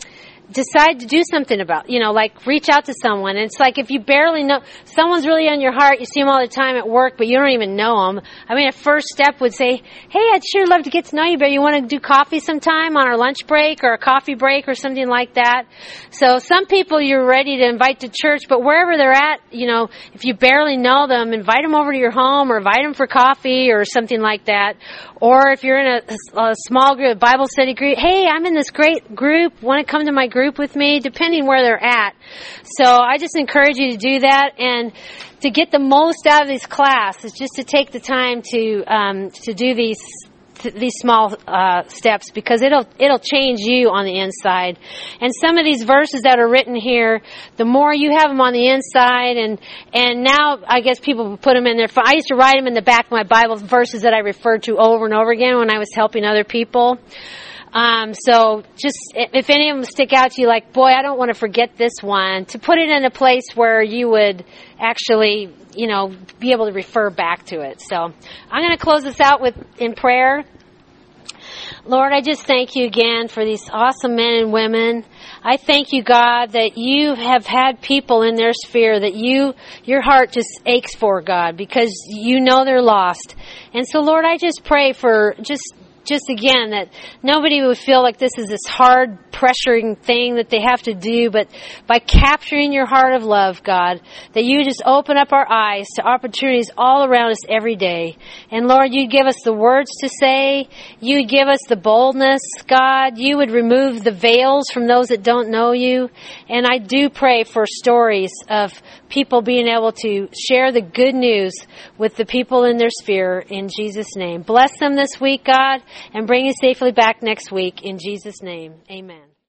decide to do something about, you know, like reach out to someone. And it's like if you barely know, someone's really on your heart, you see them all the time at work, but you don't even know them. I mean, a first step would say, hey, I'd sure love to get to know you better. You want to do coffee sometime on our lunch break or a coffee break or something like that? So some people you're ready to invite to church, but wherever they're at, you know, if you barely know them, invite them over to your home or invite them for coffee or something like that. Or if you're in a, a small group, Bible study group, hey, I'm in this great group, want to come to my group? group with me, depending where they're at. So I just encourage you to do that, and to get the most out of this class is just to take the time to um, to do these th- these small uh, steps, because it'll it'll change you on the inside. And some of these verses that are written here, the more you have them on the inside, and and now I guess people put them in there. I used to write them in the back of my Bible, verses that I referred to over and over again when I was helping other people. Um, so just, if any of them stick out to you, like, boy, I don't want to forget this one, to put it in a place where you would actually, you know, be able to refer back to it. So I'm going to close this out with, in prayer. Lord, I just thank you again for these awesome men and women. I thank you, God, that you have had people in their sphere that you, your heart just aches for, God, because you know they're lost. And so, Lord, I just pray for just Just again, that nobody would feel like this is this hard, pressuring thing that they have to do, but by capturing your heart of love, God, that you just open up our eyes to opportunities all around us every day. And Lord, you give us the words to say, you give us the boldness, God, you would remove the veils from those that don't know you. And I do pray for stories of people being able to share the good news with the people in their sphere, in Jesus' name. Bless them this week, God, and bring you safely back next week. In Jesus' name, amen.